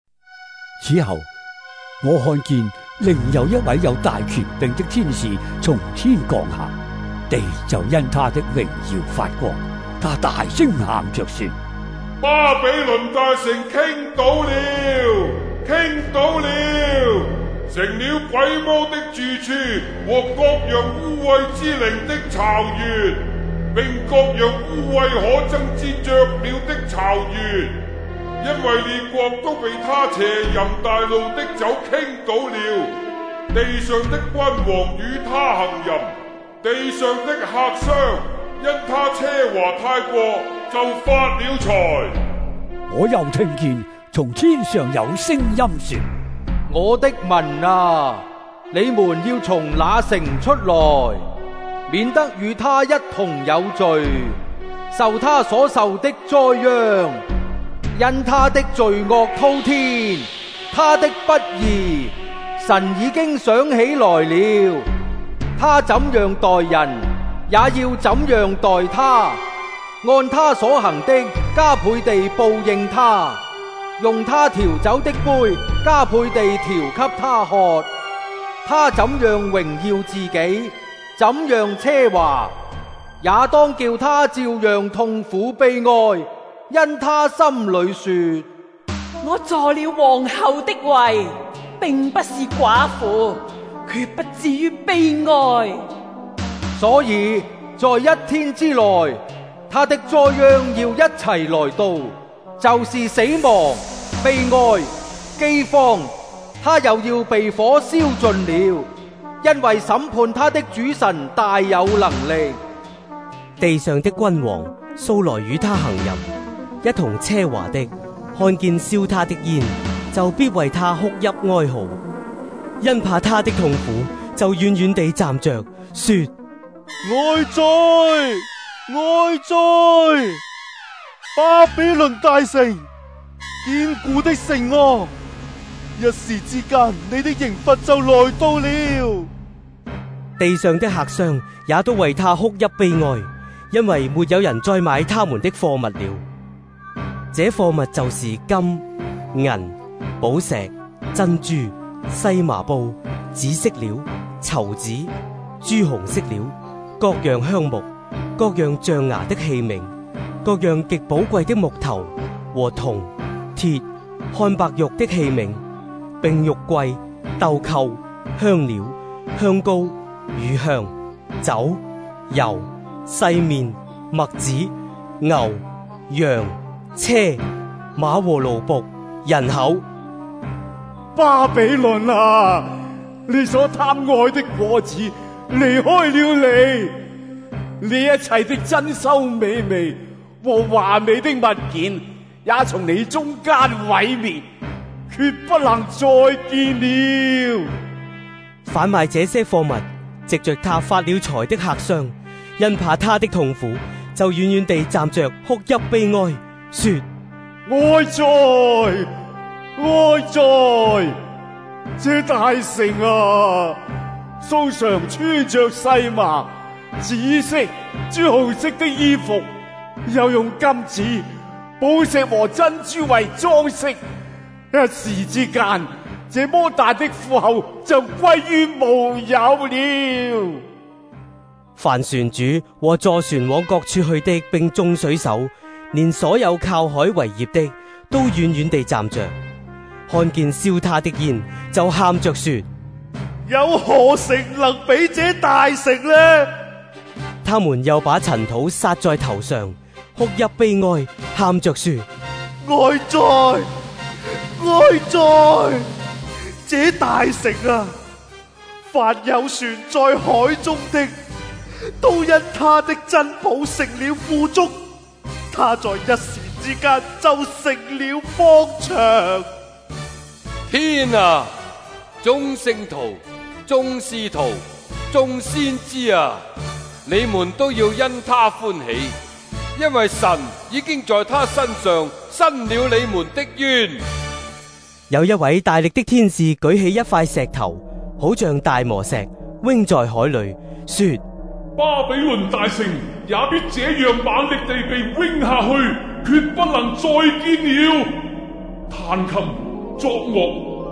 此後，我看見另有一位有大權柄的天使從天降下，地就因他的榮耀發光。他大聲喊着說： 巴比倫大城傾倒了，傾倒了，成了鬼魔的住處和各樣污穢之靈的巢穴，並各樣污穢可憎之雀鳥的巢穴。因為列國都被他邪淫大怒的酒傾倒了，地上的君王與他行淫，地上的客商因他奢華太過就發了財。 我又聽見從天上有聲音說： 我的民啊，你們要從那城出來，免得與他一同有罪，受他所受的災殃。因他的罪惡滔天，他的不義，神已經想起來了。他怎樣待人，也要怎樣待他，按他所行的加倍地報應他，用他調酒的杯加倍地調給他喝。他怎樣榮耀自己，怎樣奢華，也當叫他照樣痛苦悲哀。因他心裏說： 我坐了皇后的位，並不是寡婦，決不至於悲哀。 所以在一天之內，他的災殃要一齊來到，就是死亡、悲哀、饑荒，他又要被火燒盡了，因為審判他的主神大有能力。 地上的君王素來與他行淫，一同奢華的，看見燒他的煙，就必為他哭泣哀號，因怕他的痛苦，就遠遠地站着，說： 哀哉，哀哉！巴比倫大城，堅固的城啊！一時之間，你的刑罰就來到了。 地上的客商也都為他哭泣悲哀，因為沒有人再買他們的貨物了。這貨物就是金、銀、寶石、珍珠、細麻布、紫色料、綢子、朱紅色料，各樣香木，各樣象牙的器皿，各樣極寶貴的木頭和銅、鐵、漢白玉的器皿，並玉桂、豆蔻、香料、香膏、乳香、酒、油、細麵、麥子、牛、羊、車、馬和奴僕、人口。 巴比倫啊，你所貪愛的果子離開了你，你一切的珍饈美味和華美的物件也從你中間毀滅，決不能再見了。 販賣這些貨物，藉着他發了財的客商，因怕他的痛苦，就遠遠地站着哭泣悲哀，說： 哀哉，哀哉！這大城啊，素常穿着細麻、紫色、朱紅色的衣服，又用金子、寶石和珍珠為裝飾，一時之間，這麼大的富厚就歸於無有了。 凡船主和坐船往各處去的，並眾水手，連所有靠海為業的，都遠遠地站着，看見燒他的煙，就喊着說： 有何城能比這大城呢？ 他們又把塵土撒在頭上，哭泣悲哀，喊着說： 哀哉，哀哉！這大城啊，凡有船在海中的，都因他的珍寶成了富足，他在一時之間就成了方長。 天啊，眾聖徒、眾使徒、眾先知啊，你們都要因他歡喜，因為神已經在他身上伸了你們的冤。 有一位大力的天使舉起一塊石頭，好像大磨石，扔在海裏，說： 巴比倫大城也必這樣猛力地被扔下去，決不能再見了。彈琴、作樂、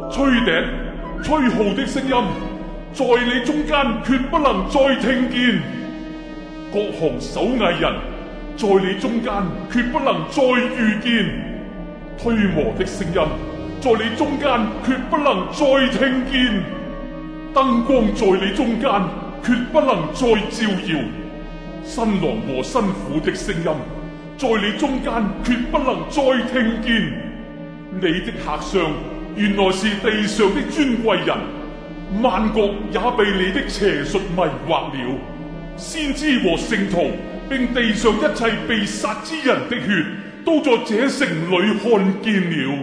吹笛、吹號的聲音，在你中間決不能再聽見；各行手藝人，在你中間決不能再遇見；推磨的聲音，在你中間決不能再聽見；燈光在你中間決不能再照耀；新郎和新婦的聲音，在你中間決不能再聽見。你的客相原來是地上的尊貴人，萬國也被你的邪術迷惑了。先知和聖徒並地上一切被殺之人的血，都在這城裏看見了。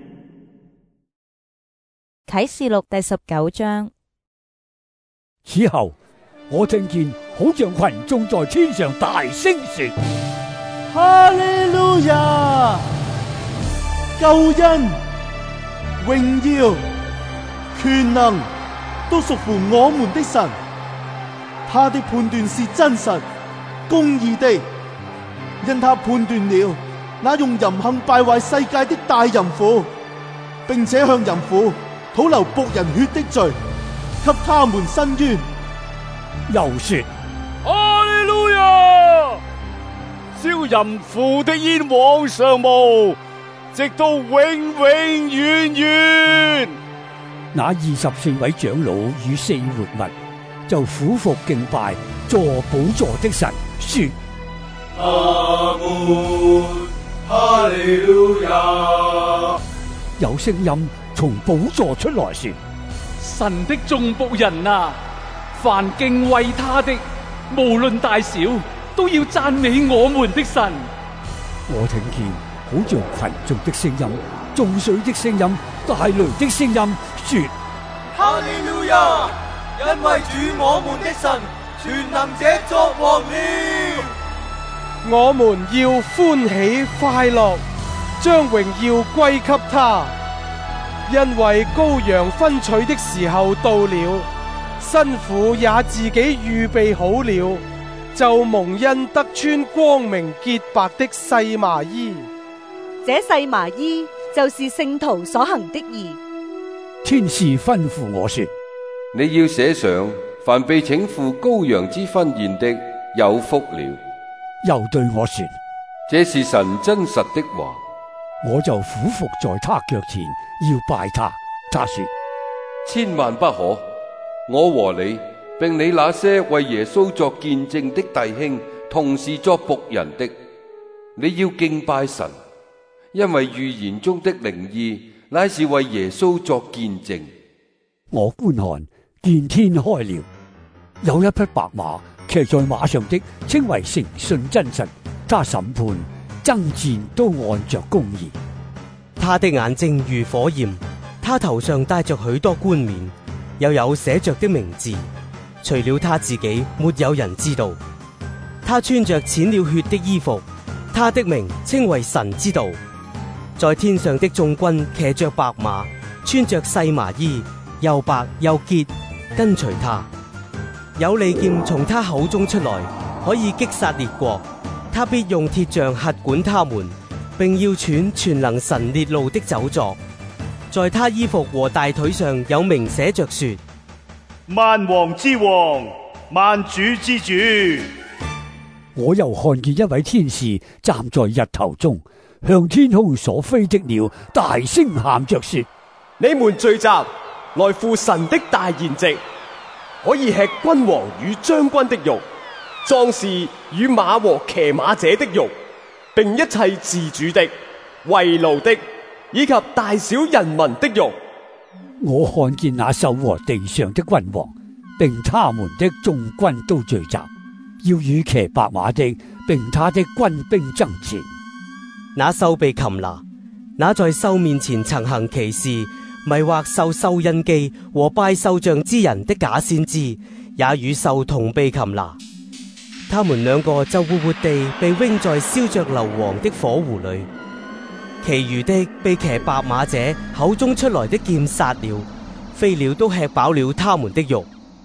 啟示錄第十九章。 此後，我聽見好像群眾在天上大聲說： 哈利路亞！救恩、榮耀、權能都屬乎我們的神，他的判斷是真實、公義的，因他判斷了那用淫行敗壞世界的大淫婦，並且向淫婦討流僕人血的罪，給他們伸冤。 又說： 哈利路亞！燒淫婦的煙往上冒，直到永永遠遠。 那二十四位長老與四活物就俯伏敬拜坐寶座的神，說： 阿門，哈利路亞！ 有聲音從寶座出來說： 神的眾僕人啊，凡敬畏他的，無論大小，都要讚美我們的神。 我聽見好像群眾的聲音、眾水的聲音、大雷的聲音，說： 哈利路亞！因為主我們的神全能者作王了。 我們要歡喜快樂，將榮耀歸給他，因為羔羊分取的時候到了，新婦也自己預備好了，就蒙恩得穿光明潔白的細麻衣。 這細麻衣就是聖徒所行的義。 天使吩咐我說： 你要寫上，凡被請赴羔羊之婚宴的，有福了。 又對我說： 這是神真實的話。 我就俯伏在他腳前，要拜他。他說： 千萬不可！我和你，並你那些為耶穌作見證的弟兄，同是作僕人的，你要敬拜神，因為預言中的靈意乃是為耶穌作見證。 我觀看，見天開了，有一匹白馬，騎在馬上的稱為誠信真實，他審判爭戰都按着公義。 他的眼睛如火焰，他頭上戴着許多冠冕，又有寫着的名字，除了他自己，沒有人知道。他穿着濺了血的衣服，他的名稱為神之道。在天上的眾軍騎着白馬，穿着細麻衣，又白又潔，跟隨他。有利劍從他口中出來，可以擊殺列國。他必用鐵杖轄管他們，並要踹全能神烈怒的酒醡。在他衣服和大腿上有明寫着說： 萬王之王，萬主之主。 我又看見一位天使站在日頭中，向天空所飛的鳥大聲喊着說： 你們聚集來赴神的大筵席，可以吃君王與將軍的肉，壯士與馬和騎馬者的肉，並一切自主的、為奴的，以及大小人民的肉。 我看見那獸和地上的君王，並他們的眾軍都聚集，要與騎白馬的，並他的軍兵爭戰。 那獸被擒拿，那在獸面前曾行奇事，迷惑受獸印記和拜獸像之人的假先知，也與獸同被擒拿。他們兩個就活活地被扔在燒着硫磺的火湖裏。其餘的被騎白馬者口中出來的劍殺了，飛鳥都吃飽了他們的肉。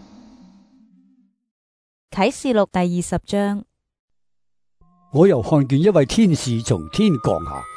啟示錄第二十章。 我又看見一位天使從天降下，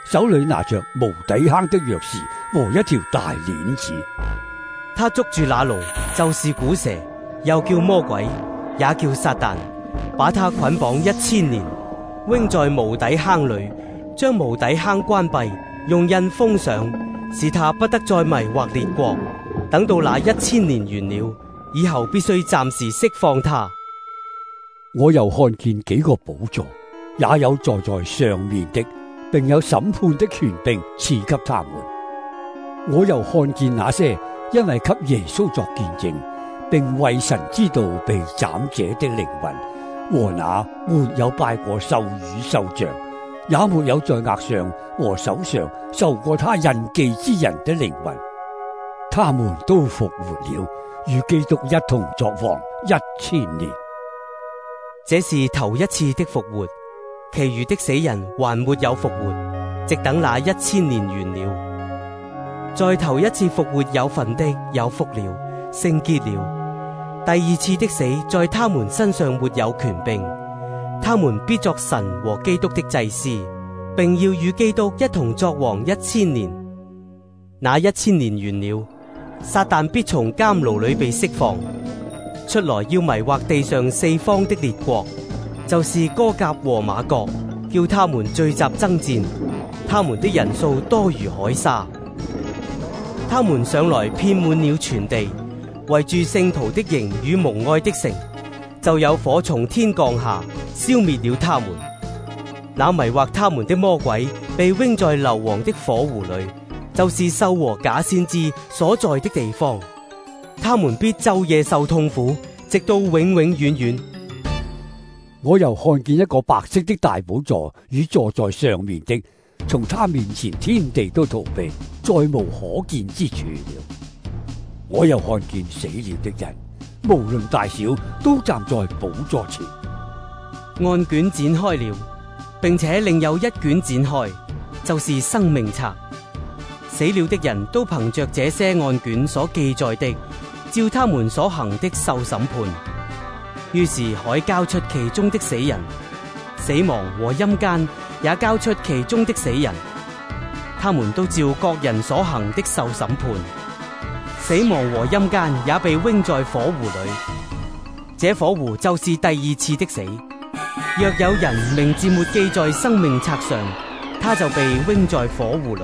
手裏拿着無底坑的鑰匙和一條大鏈子。 他捉住那龍，就是古蛇，又叫魔鬼，也叫撒旦，把他捆綁一千年，扔在無底坑裏，將無底坑關閉，用印封上，使他不得再迷惑列國。等到那一千年完了，以後必須暫時釋放他。 我又看見幾個寶座，也有坐在上面的，並有審判的權柄賜給他們。我又看見那些因為給耶穌作見證，並為神之道被斬者的靈魂，和那沒有拜過獸與獸像，也沒有在額上和手上受過他印記之人的靈魂，他們都復活了，與基督一同作王一千年。 這是頭一次的復活，其餘的死人還沒有復活，直等那一千年完了。在頭一次復活有份的有福了，聖潔了。第二次的死在他們身上沒有權柄，他們必作神和基督的祭司，並要與基督一同作王一千年。那一千年完了，撒旦必從監牢裏被釋放，出來要迷惑地上四方的列國，就是歌革和瑪各，叫他們聚集爭戰，他們的人數多如海沙。他們上來遍滿了全地，圍住聖徒的營與蒙愛的城，就有火從天降下，消滅了他們。那迷惑他們的魔鬼被扔在硫磺的火湖裏，就是獸和假先知所在的地方。他們必晝夜受痛苦，直到永永遠遠。 我又看見一個白色的大寶座與坐在上面的，從他面前天地都逃避，再無可見之處了。我又看見死了的人，無論大小，都站在寶座前。 案卷展開了，並且另有一卷展開，就是生命冊。死了的人都憑着這些案卷所記載的，照他們所行的受審判。於是海交出其中的死人，死亡和陰間也交出其中的死人，他們都照各人所行的受審判。死亡和陰間也被扔在火湖裏，這火湖就是第二次的死。若有人名字沒記在生命冊上，他就被扔在火湖裏。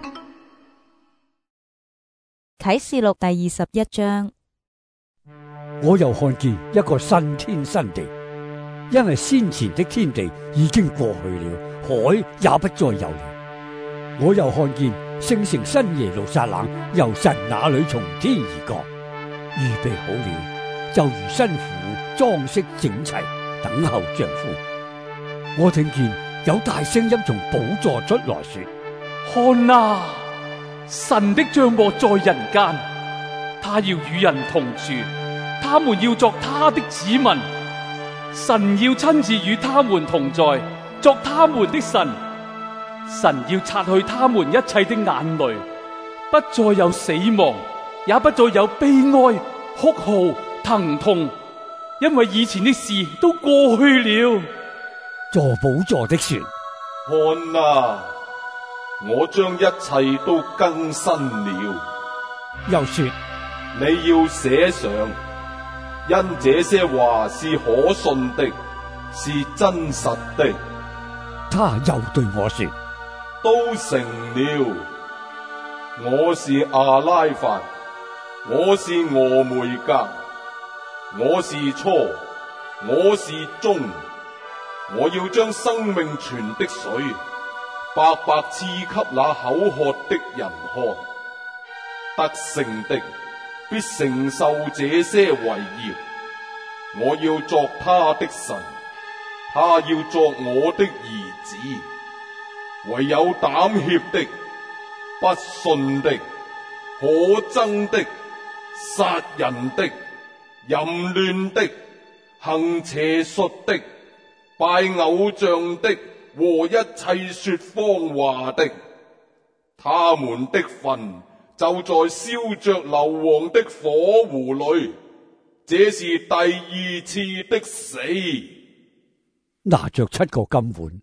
啟示錄第二十一章。 我又看見一個新天新地，因為先前的天地已經過去了，海也不再有了。我又看見聖城新耶路撒冷由神那裏從天而降，預備好了，就如新婦裝飾整齊，等候丈夫。我聽見有大聲音從寶座出來說： 看啊，神的帳幕在人間，他要與人同住，他們要作他的子民，神要親自與他們同在，作他們的神。神要擦去他們一切的眼淚，不再有死亡，也不再有悲哀、哭號、疼痛，因為以前的事都過去了。 坐寶座的說： 看啊，我將一切都更新了。 又說： 你要寫上，因這些話是可信的，是真實的。 他又對我說： 都成了。我是阿拉法，我是俄梅格，我是初，我是終。我要將生命泉的水白白賜給那口渴的人喝。得勝的必承受這些為業。我要作他的神，他要作我的兒子。唯有膽怯的、不信的、可憎的、殺人的、淫亂的、行邪術的、拜偶像的和一切說謊話的，他們的份就在燒着硫磺的火湖裏。這是第二次的死。 拿着七個金碗，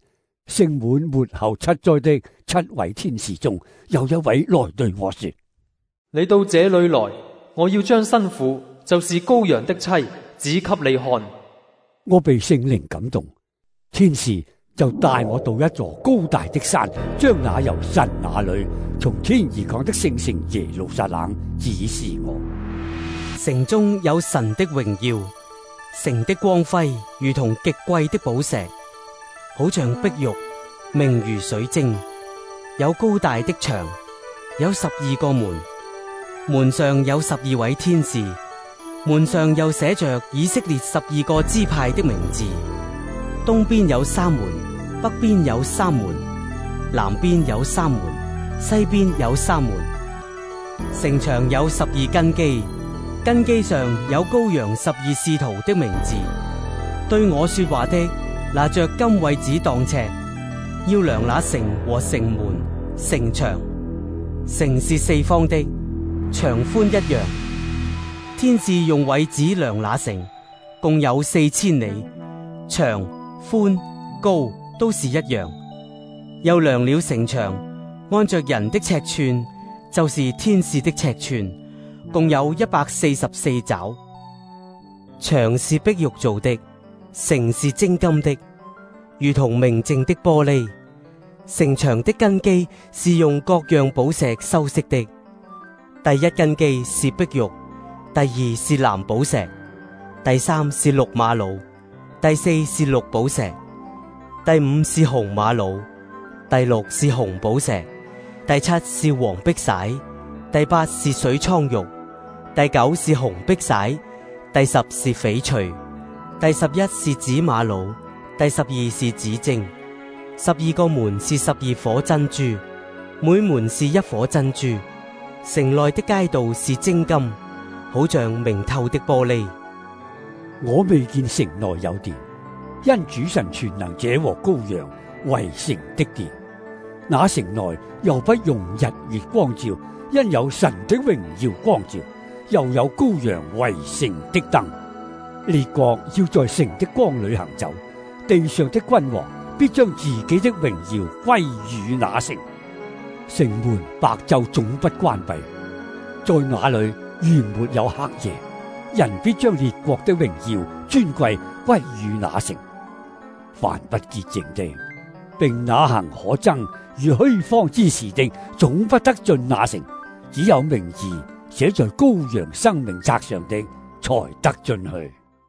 聖滿末後七災的七位天使中，有一位來對我說： 你到這裏來，我要將新婦，就是羔羊的妻，指給你看。 我被聖靈感動，天使就帶我到一座高大的山，將那由神那裏從天而降的聖城耶路撒冷指示我。 城中有神的榮耀，城的光輝如同極貴的寶石，好像碧玉，明如水晶。有高大的牆，有十二個門，門上有十二位天使，門上又寫着以色列十二個支派的名字。東邊有三門，北邊有三門，南邊有三門，西邊有三門。城牆有十二根基，根基上有羔羊十二使徒的名字。對我說話的拿着金位子當尺，要量那城和城門、城牆。城是四方的，長寬一樣。天使用位子量那城，共有四千里，長、寬、高都是一樣。又量了城牆，按着人的尺寸，就是天使的尺寸，共有一百四十四肘。牆是碧玉做的，城是精金的，如同明淨的玻璃。城牆的根基是用各樣寶石修飾的，第一根基是碧玉，第二是藍寶石，第三是綠瑪瑙，第四是綠寶石，第五是紅瑪瑙，第六是紅寶石，第七是黃碧璽，第八是水蒼玉，第九是紅碧璽，第十是翡翠，第十一是紫瑪瑙，第十二是紫晶。十二個門是十二顆珍珠，每門是一顆珍珠。城內的街道是精金，好像明透的玻璃。 我未見城內有殿，因主神全能者和羔羊為城的殿。那城內又不用日月光照，因有神的榮耀光照，又有羔羊為城的燈。列國要在城的光裏行走，地上的君王必將自己的榮耀歸於那城。城門白晝總不關閉，在那裏原沒有黑夜。人必將列國的榮耀尊貴歸於那城。凡不潔淨的，並那行可憎如虛謊之事的，總不得進那城。只有名字寫在羔羊生命冊上的，才得進去。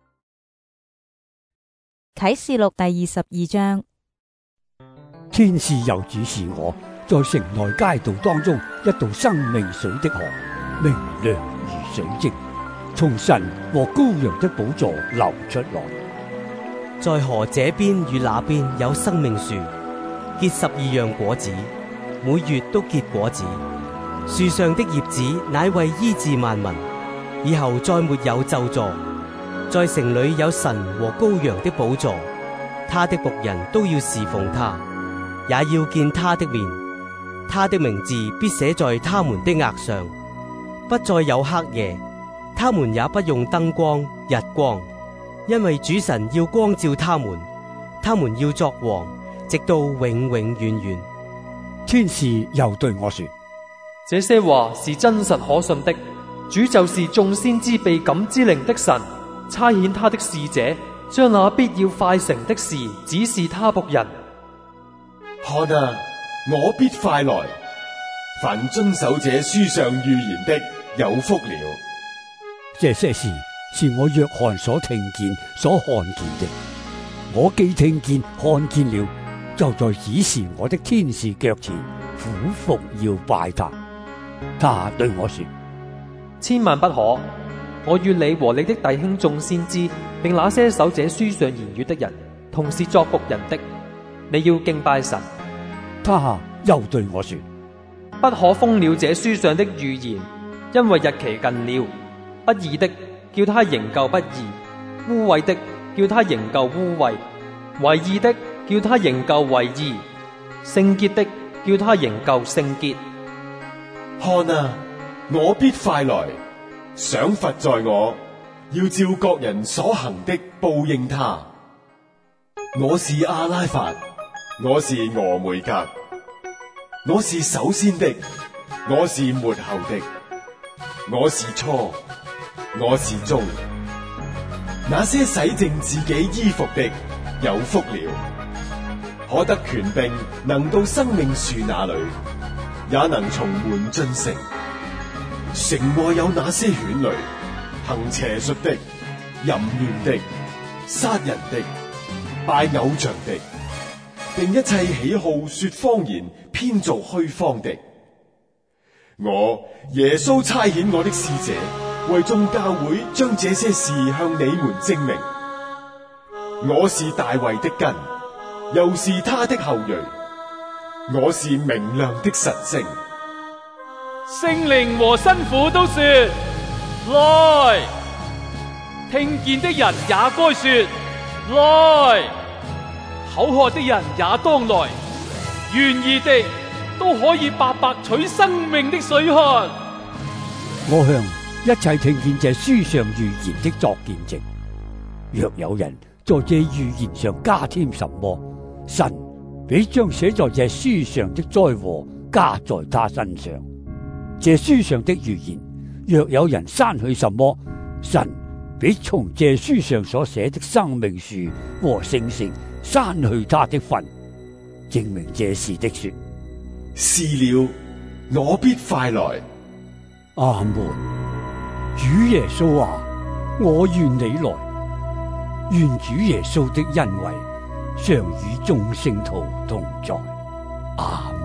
啟示錄第二十二章。 天使又指示我，在城內街道當中一道生命水的河，明亮如水晶，從神和羔羊的寶座流出來。 在河這邊與那邊有生命樹，結十二樣果子，每月都結果子。樹上的葉子乃為醫治萬民，以後再沒有咒詛。在城裏有神和羔羊的寶座，他的僕人都要侍奉他，也要見他的面。他的名字必寫在他們的額上，不再有黑夜，他們也不用燈光、日光，因為主神要光照他們，他們要作王，直到永永遠遠。 天使又對我說： 這些話是真實可信的，主就是眾先知被感之靈的神，差遣他的使者，將那必要快成的事指示他僕人。 看啊，我必快來，凡遵守這書上預言的，有福了。 這些事是我約翰所聽見、所看見的。我既聽見、看見了，就在指示我的天使腳前俯伏要拜他。他對我說： 千萬不可！我與你和你的弟兄眾先知，並那些守這書上言語的人，同是作僕人的。你要敬拜神。 他又對我說： 不可封了這書上的預言，因為日期近了。不義的，叫他仍舊不義；污穢的，叫他仍舊污穢；為義的，叫他仍舊為義；聖潔的，叫他仍舊聖潔。 看啊，我必快來，賞罰在我，要照各人所行的報應他。我是阿拉法， 我是俄梅格，我是首先的，我是末後的，我是初，我是終。那些洗淨自己衣服的，有福了，可得權柄，能到生命樹那裏，也能從門進城。城外有那些犬類，行邪術的，淫亂的，殺人的，拜偶像的，並一切喜好說謊言、編造虛謊的。我耶穌差遣我的使者，為眾教會將這些事向你們證明。我是大衛的根，又是他的後裔。我是明亮的晨星。 聖靈和新婦都說來，聽見的人也該說來，口渴的人也當來，願意的都可以白白取生命的水喝。 我向一切聽見這書上預言的作見證，若有人在這預言上加添什麼，神必將寫在這書上的災禍加在他身上。這書上的預言，若有人刪去什麼，神必從這書上所寫的生命樹和聖城刪去他的份，證明這事的說： 是了，我必快來。 阿門。主耶穌啊，我願你來。願主耶穌的恩惠常與眾聖徒同在。阿門。